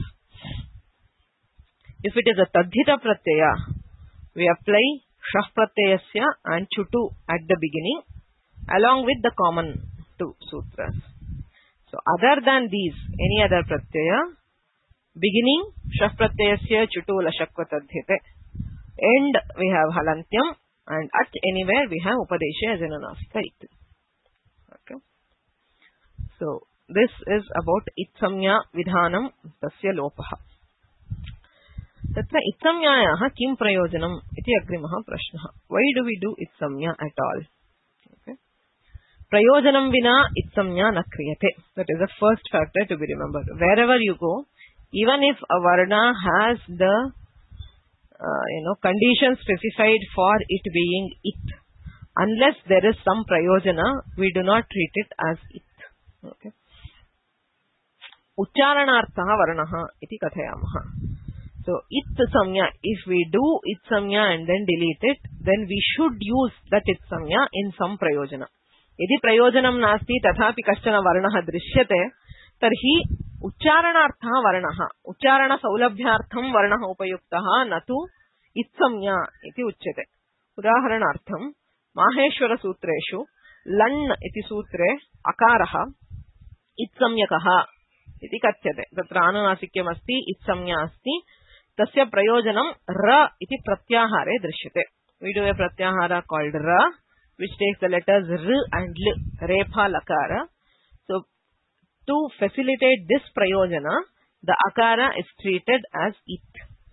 A: If it is a tadhita pratyaya, we apply shah pratyayasya and chutu at the beginning along with the common two sutras. So other than these, any other pratyaya, beginning shah pratyayasya chutu lashakvatadhyate, end we have halantyam, and at anywhere we have upadesha as an anasika. Okay. So this is about itsamya vidhanam tasya lopaha. Tatra itsamyayaha kim prayojanam iti agrimaha prashnaha. Why do we do itsamya at all? Okay. Prayojanam vina itsamya na kriyate. That is the first factor to be remembered. Wherever you go, even if a varna has the conditions specified for it being it, unless there is some prayojana, we do not treat it as it. Okay. Ucharanarthaha varnaha iti kathayamaha. So, it samya, if we do it samya and then delete it, then we should use that it samya in some prayojana. Yadi prayojanam nasti tathapi kaschana varnaha drishyate, tarhi ucharanarthaha varnaha, ucharana saulabhyartham varnaha upayuktaha natu it samya iti uchyate. Udaharanartham, Maheshwara sutreshu, lan iti sutre akaraha itsamyakaha iti katyate. Tatra anunaसिक्यम अस्ति, itsamya अस्ति, tasya prayojanam ra iti pratyahare drishyate. We do a pratyahara called ra, which takes the letters r and l, repha lakara. So to facilitate this prayojana, the akara is treated as it.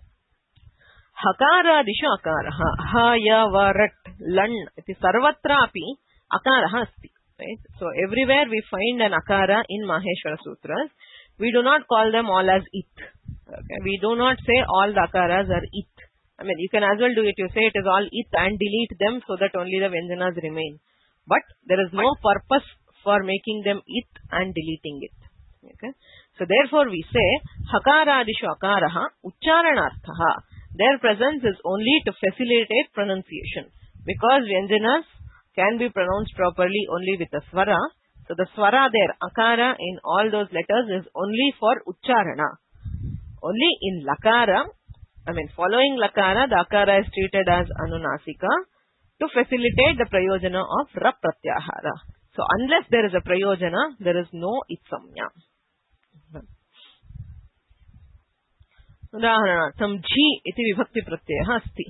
A: Hakara dishu akaraha, ha ya va rat lan iti sarvatra api akaraha asti. Right? So everywhere we find an akara in Maheshwara Sutras. We do not call them all as it. Okay? We do not say all the akaras are it. I mean, you can as well do it. You say it is all it and delete them so that only the vyanjanas remain. But there is no purpose for making them it and deleting it. Okay? So therefore we say, hakaradishu akaraha ucharanarthaha. Their presence is only to facilitate pronunciation. Because vyanjanas can be pronounced properly only with a swara. So the swara there, akara in all those letters is only for ucharana. Only in lakara, following lakara, the akara is treated as anunasika to facilitate the prayojana of ra pratyahara. So unless there is a prayojana, there is no itsamya. Udaharanartham ji iti vibhakti pratyaya asti.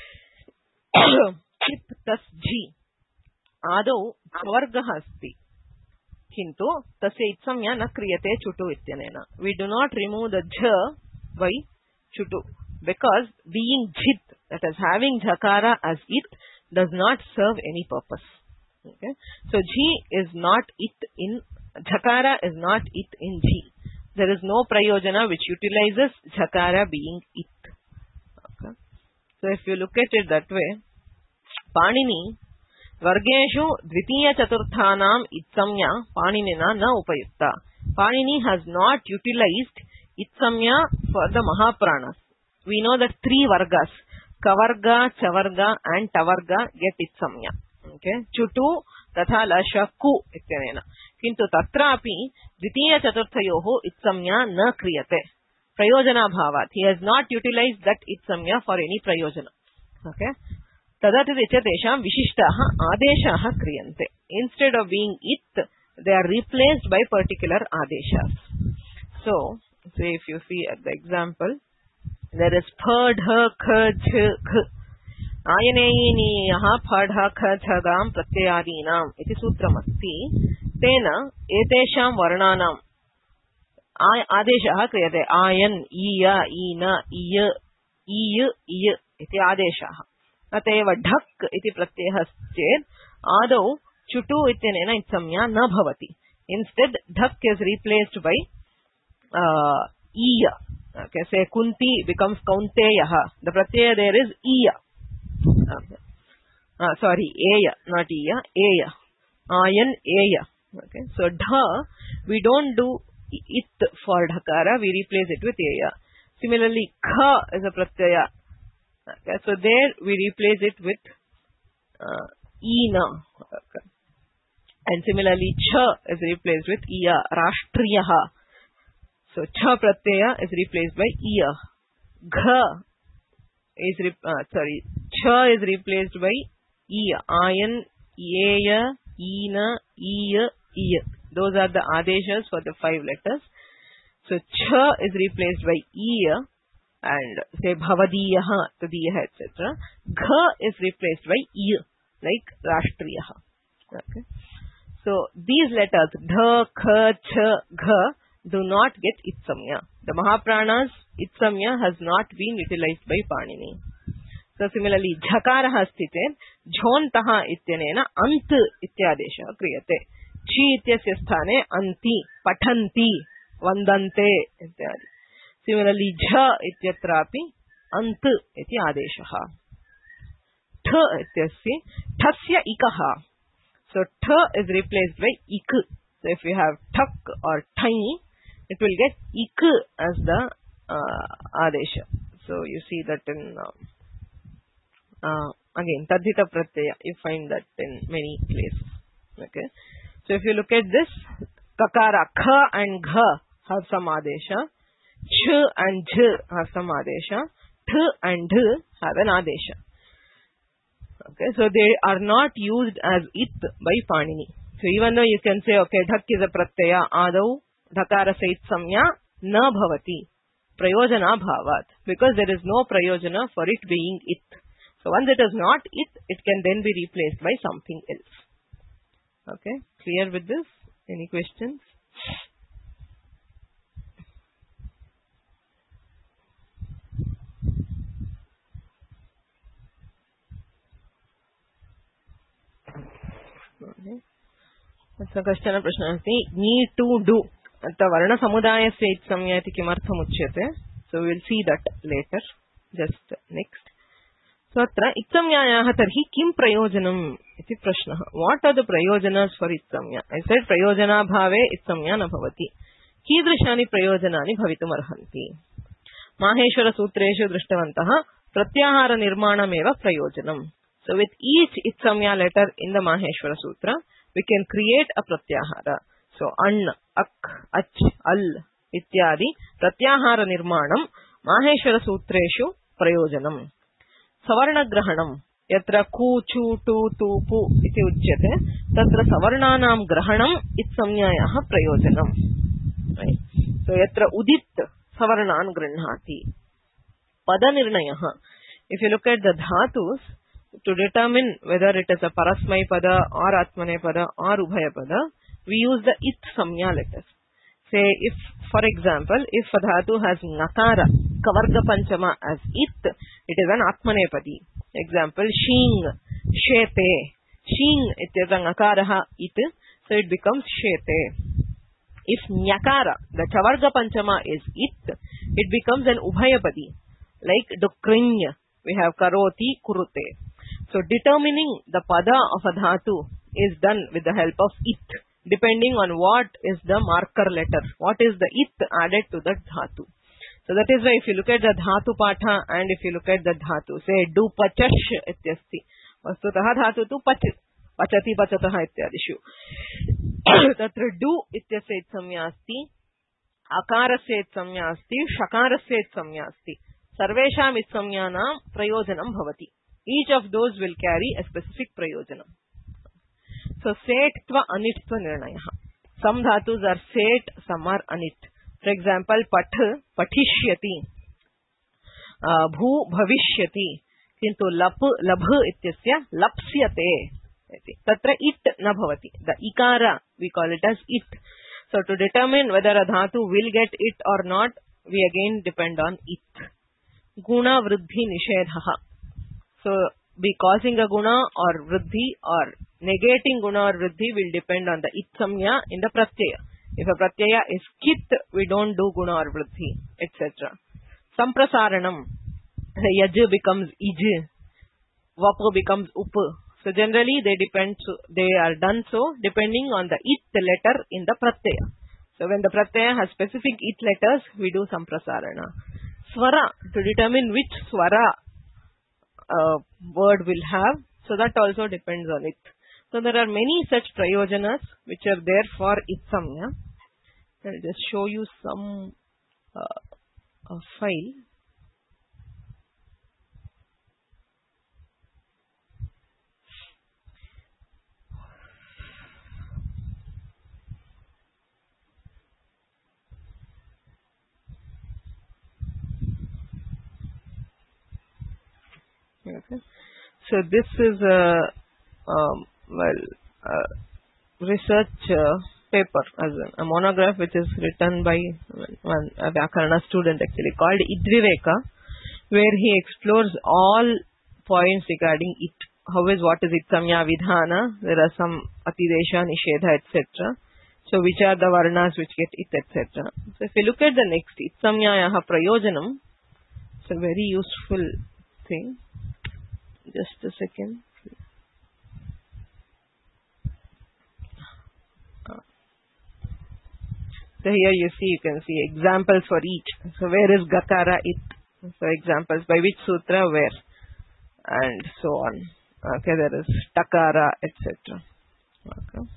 A: Chip tas ji. Adau vargaha asti. Kintu tasya itsamya na kriyate chutu ityanena. We do not remove the jha by chutu because being jit, that is having jhakara as it, does not serve any purpose. Okay? So ji is not it in jhakara is not it in ji. There is no prayojana which utilizes jhakara being it. Okay? So if you look at it that way, Panini Vargeshu Dvitiya Chaturthanam Itsamya Paninina na upayukta. Panini has not utilized Itsamya for the Mahapranas. We know that three Vargas, Kavarga, Chavarga and Tavarga get Itsamya. Okay? Chutu tatha lashaku ityanena. Kintu tatrapi Dvitiya Chaturthayoho Itsamya na kriyate. Prayojana bhavat. He has not utilized that Itsamya for any prayojana. Okay? Tadatvicha tesham vishishtaha adeshaha kriyante. Instead of being it, they are replaced by particular adeshas. So, say if you see at the example, there is pha, kha, kh. Ayaneyiniyaha pha, kha, chagam pratyayadinam iti sutramasti. Tena etesham varnanam adeshaha kriyate. Ayan, iya, ina, iya, iya iti adeshaha. Ateva dhak iti pratyayah ched adau chutu ityanena itsamya na bhavati. Instead, dhak is replaced by iya. Okay, say Kunti becomes Kaunteyaha. The pratyaya there is iya. Sorry, eya, not iya, eya. Ayan, eya. Okay, so dha, we don't do it for dhakara, we replace it with eya. Similarly, kha is a pratyaya. Okay, so there we replace it with ina. Okay. And similarly, cha is replaced with iya, rashtriyaha. So cha pratyaya is replaced by iya. Gha is cha is replaced by iya. Ayan, eya, ina, iya, iya. Those are the adeshas for the 5 letters. So cha is replaced by iya, and say bhavadiyaha, tadiyaha, etc. Gha is replaced by iya, like rashtriyaha. Okay. So these letters dha, kha, cha, gha do not get itsamya. The Mahapranas itsamya has not been utilized by Panini. So similarly, jhakaraha stite jhontaha ityanena ant ityadesha kriyate. Chi ityasya sthane anti, pathanti, vandante ityadi. Similarly, jha ityatrapi ant iti adeshaha. Tha ityasya thasya ikaha. So tha is replaced by ik. So if you have thak or thai, it will get ik as the adesha. So you see that in again tadhita pratyaya, you find that in many places. Okay. So if you look at this, kakara kha and gha have some adesha, ch and jh have some adesha, th and dh have an adesha. Okay, so they are not used as it by Panini. So even though you can say, okay, dhak is a pratyaya, adau dhakara sa it samya na bhavati, prayojana bhavat, because there is no prayojana for it being it. So once it is not it, it can then be replaced by something else. Okay, clear with this? Any questions? So kashchana prashna asti, need to do. Atta varna samudayasya itsamya iti kimartham uchyate. So we will see that later. Just next. So atra itsamyayaha tarhi kim prayojanam iti prashna. What are the prayojanas for itsamya? I said prayojana bhave itsamya na bhavati. Kidrishani prayojanani bhavitum arhanti. Maheshwara sutreshu drishtavantaha pratyahara nirmanam eva prayojanam. So with each itsamya letter in the Maheshwara Sutra, we can create a pratyahara. So an, ak, ach, al, ityadi pratyahara nirmanam Maheshwara Sutreshu prayojanam. Savarna grahanam. Yatra ku, chu, tu, tu, pu iti uchyate. Tatra savarnanam grahanam itsamyayaha prayojanam. Right. So yatra udit savarnan granhati. Pada nirnayaha. If you look at the dhatus, to determine whether it is a parasmai pada or atmane pada or ubhaya pada, we use the it samya letters. Say if, for example, if a dhatu has nakara, kavarga panchama as it is an atmane padi. Example, shing, shete. Shing, it is a nakaraha it, so it becomes shete. If nyakara, the chavarga panchama is it becomes an ubhaya padi. Like dukrinya, we have karoti, kurute. So determining the pada of a dhatu is done with the help of it, depending on what is the marker letter, what is the it added to that dhatu. So that is why if you look at the dhatu patha and if you look at the dhatu, say do pachash ityasti, vastutaha dhatu tu pach, pachati pachataha ityadishu. Tatra do ityasya itsamya asti, akarasya itsamya asti, shakarasya itsamya asti. Sarvesham itsamyanam prayojanam bhavati. Each of those will carry a specific prayojanam. So, setva anitva nirnayaha. Some dhatus are set, some are anit. For example, path, patishyati. Bhu, bhavishyati. Kintu labh ityasya lapsyate. Tatra it na bhavati. The ikara, we call it as it. So, to determine whether a dhatu will get it or not, we again depend on it. Guna vruddhi nishedhaha. So, be causing a guna or vruddhi or negating guna or vruddhi will depend on the itsamya in the pratyaya. If a pratyaya is kit, we don't do guna or vriddhi, etc. Samprasaranam, the yaj becomes ij, vapo becomes up. So generally they are done so depending on the it letter in the pratyaya. So when the pratyaya has specific it letters, we do samprasarana. Swara, to determine which swara word will have, so that also depends on it. So there are many such prayojanas which are there for itsamya. I'll just show you some file. Okay. So this is a research paper, as a monograph which is written by a Vyakarana student actually, called Idviveka, where he explores all points regarding it. What is itsamya vidhana? There are some atidesha, nishedha, etc. So which are the varnas which get it, etc. So if you look at the next, itsamyayaha prayojanam, it's a very useful thing. Just a second. So here you can see examples for each. So where is Gakara it? So examples by which sutra where, and so on. Okay, there is Takara, etc. Okay.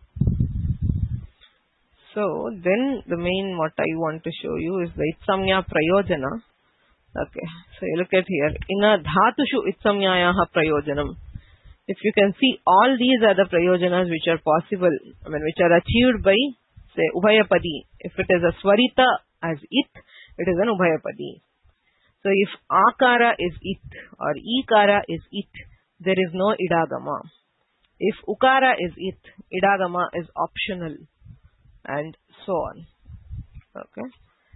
A: So then the main what I want to show you is the itsamya prayojana. Okay, so you look at here. Inna dhatushu itsamyayaha prayojanam. If you can see, all these are the prayojanas which are possible, which are achieved by, say, ubhayapadi. If it is a swarita as it is an ubhayapadi. So if akara is it or ikara is it, there is no idagama. If ukara is it, idagama is optional, and so on. Okay.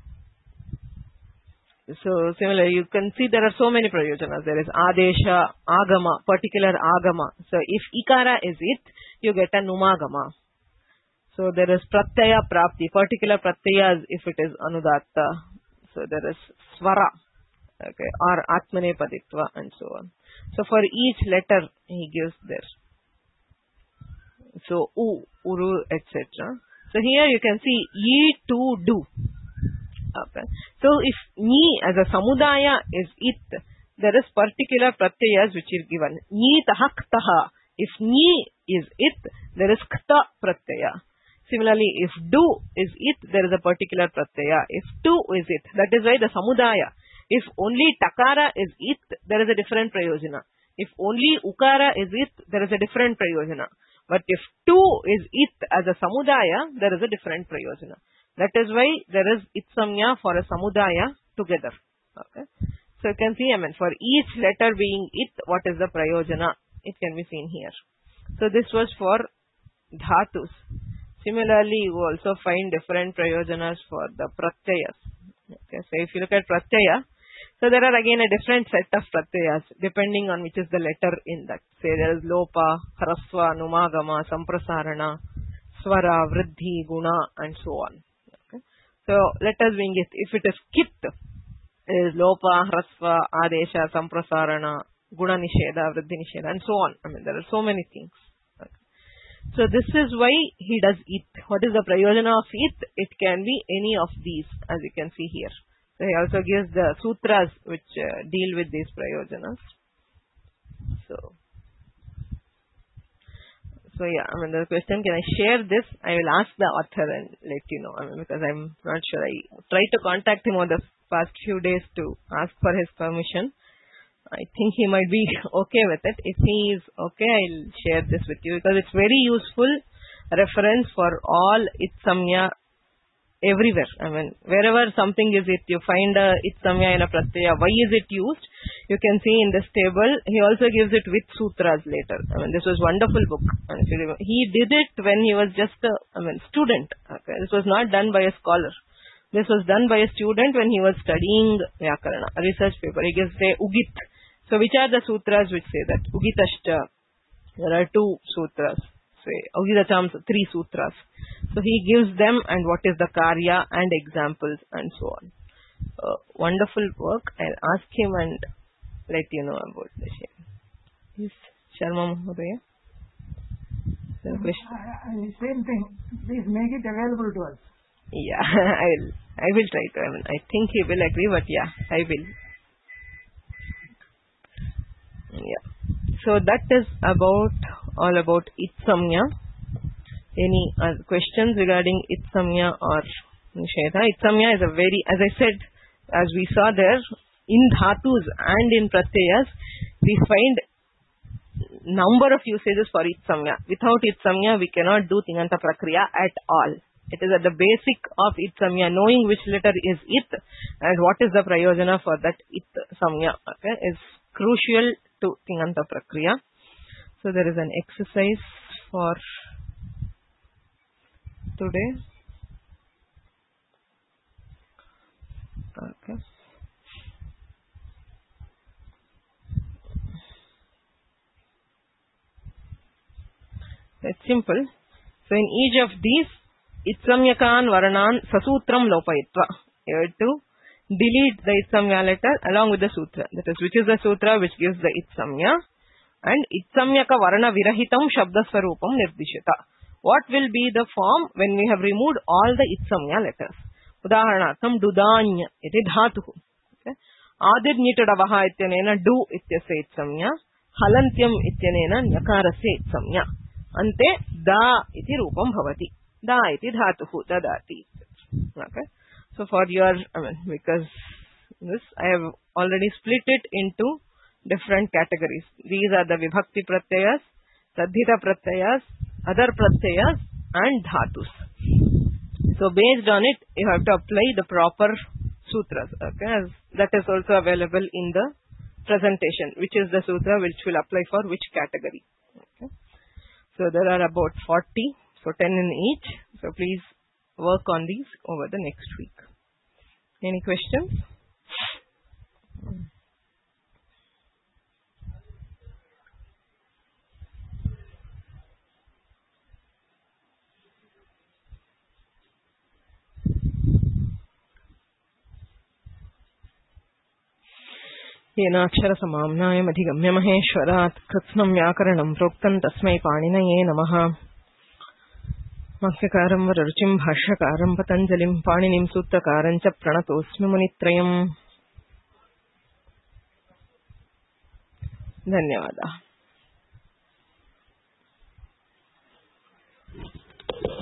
A: So similarly, you can see there are so many prayojanas. There is adesha, agama, particular agama. So if ikara is it, you get a numagama. So there is pratyaya prapti, particular pratyayas if it is anudatta. So there is swara, okay, or atmane paditva, and so on. So for each letter he gives there. So u, uru, etc. So here you can see ye, to, do. Okay. So if ni as a samudaya is it, there is particular pratyayas which is given. Ni taha ktaha. If ni is it, there is kta pratyaya. Similarly, if do is it, there is a particular pratyaya. If to is it, that is why the samudaya. If only takara is it, there is a different prayojana. If only ukara is it, there is a different prayojana. But if to is it as a samudaya, there is a different prayojana. That is why there is itsamya for a samudaya together. Okay. So you can see, for each letter being it, what is the prayojana? It can be seen here. So this was for dhatus. Similarly, you also find different prayojanas for the pratyayas. Okay. So if you look at pratyaya, so there are again a different set of pratyayas depending on which is the letter in that. Say there is lopa, hrasva, numagama, samprasarana, swara, vriddhi, guna, and so on. So letters being it, if it is kit, it is lopa, hrasva, adesha, samprasarana, guna nisheda, vriddhi nisheda, and so on. There are so many things. Okay. So this is why he does it. What is the prayojana of it? It can be any of these, as you can see here. So he also gives the sutras which deal with these prayojanas. So yeah, the question, can I share this? I will ask the author and let you know, because I'm not sure. I tried to contact him over the past few days to ask for his permission. I think he might be okay with it. If he is okay, I'll share this with you, because it's very useful reference for all itsamya everywhere. Wherever something is it, you find a itsamya in a pratyaya. Why is it used? You can see in this table. He also gives it with sutras later. This was wonderful book. He did it when he was just a student. Okay. This was not done by a scholar. This was done by a student when he was studying Vyakarana, a research paper. He gives say Ugit. So which are the sutras which say that? Ugitascha. There are 2 sutras. Say Ugitacham, 3 sutras. So So he gives them and what is the karya and examples and so on. Wonderful work. I'll ask him and let you know about the same. Yes, Sharma Mahodaya.
E: Same thing. Please make it available to us.
A: Yeah, I will try to. I think he will agree, but yeah, I will. Yeah. So that is all about Itsamya. Any questions regarding Itsamya or Nishedha? Itsamya is a very, as I said, as we saw there, in dhatus and in pratyayas, we find number of usages for Itsamya. Without Itsamya, we cannot do Tinganta Prakriya at all. It is at the basic of Itsamya, knowing which letter is It and what is the prayojana for that Itsamya, okay, is crucial to Tinganta Prakriya. So there is an exercise for today. Okay. It's simple. So in each of these, Itsamyakan Varanan Sasutram Lopayitva. You have to delete the Itsamya letter along with the sutra. That is, which is the sutra which gives the Itsamya. And Itsamyaka Varana Virahitam Shabda Swarupam Nirdishita. What will be the form when we have removed all the Itsamya letters? Udaharanatham Dudanya iti dhatuhu. Okay. Adir Nitadavaha ityanena du ityasya Itsamya. Halantyam ityanena nyakarasya Itsamya. Ante da iti rupam bhavati. Da iti dhatuhu dadati. Okay. So for your, because this I have already split it into different categories. These are the Vibhakti Pratyayas, Saddhita Pratyayas, other Pratyayas and Dhatus. So based on it, you have to apply the proper sutras. Okay. That is also available in the presentation, which is the sutra which will apply for which category. Okay. So there are about 40, so 10 in each. So please work on these over the next week. Any questions? येनाक्षर समाम्नायम् अधिगम्य महेश्वरात् कृत्स्नं व्याकरणं प्रोक्तं तस्मै पाणिनये नमः। वाक्यकारं वररुचिं भाष्यकारं पतञ्जलिं पाणिनिं सूत्रकारं च प्रणतोऽस्मि मुनित्रयम्। धन्यवादाः।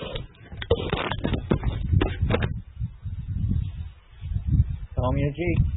D: Soumya ji.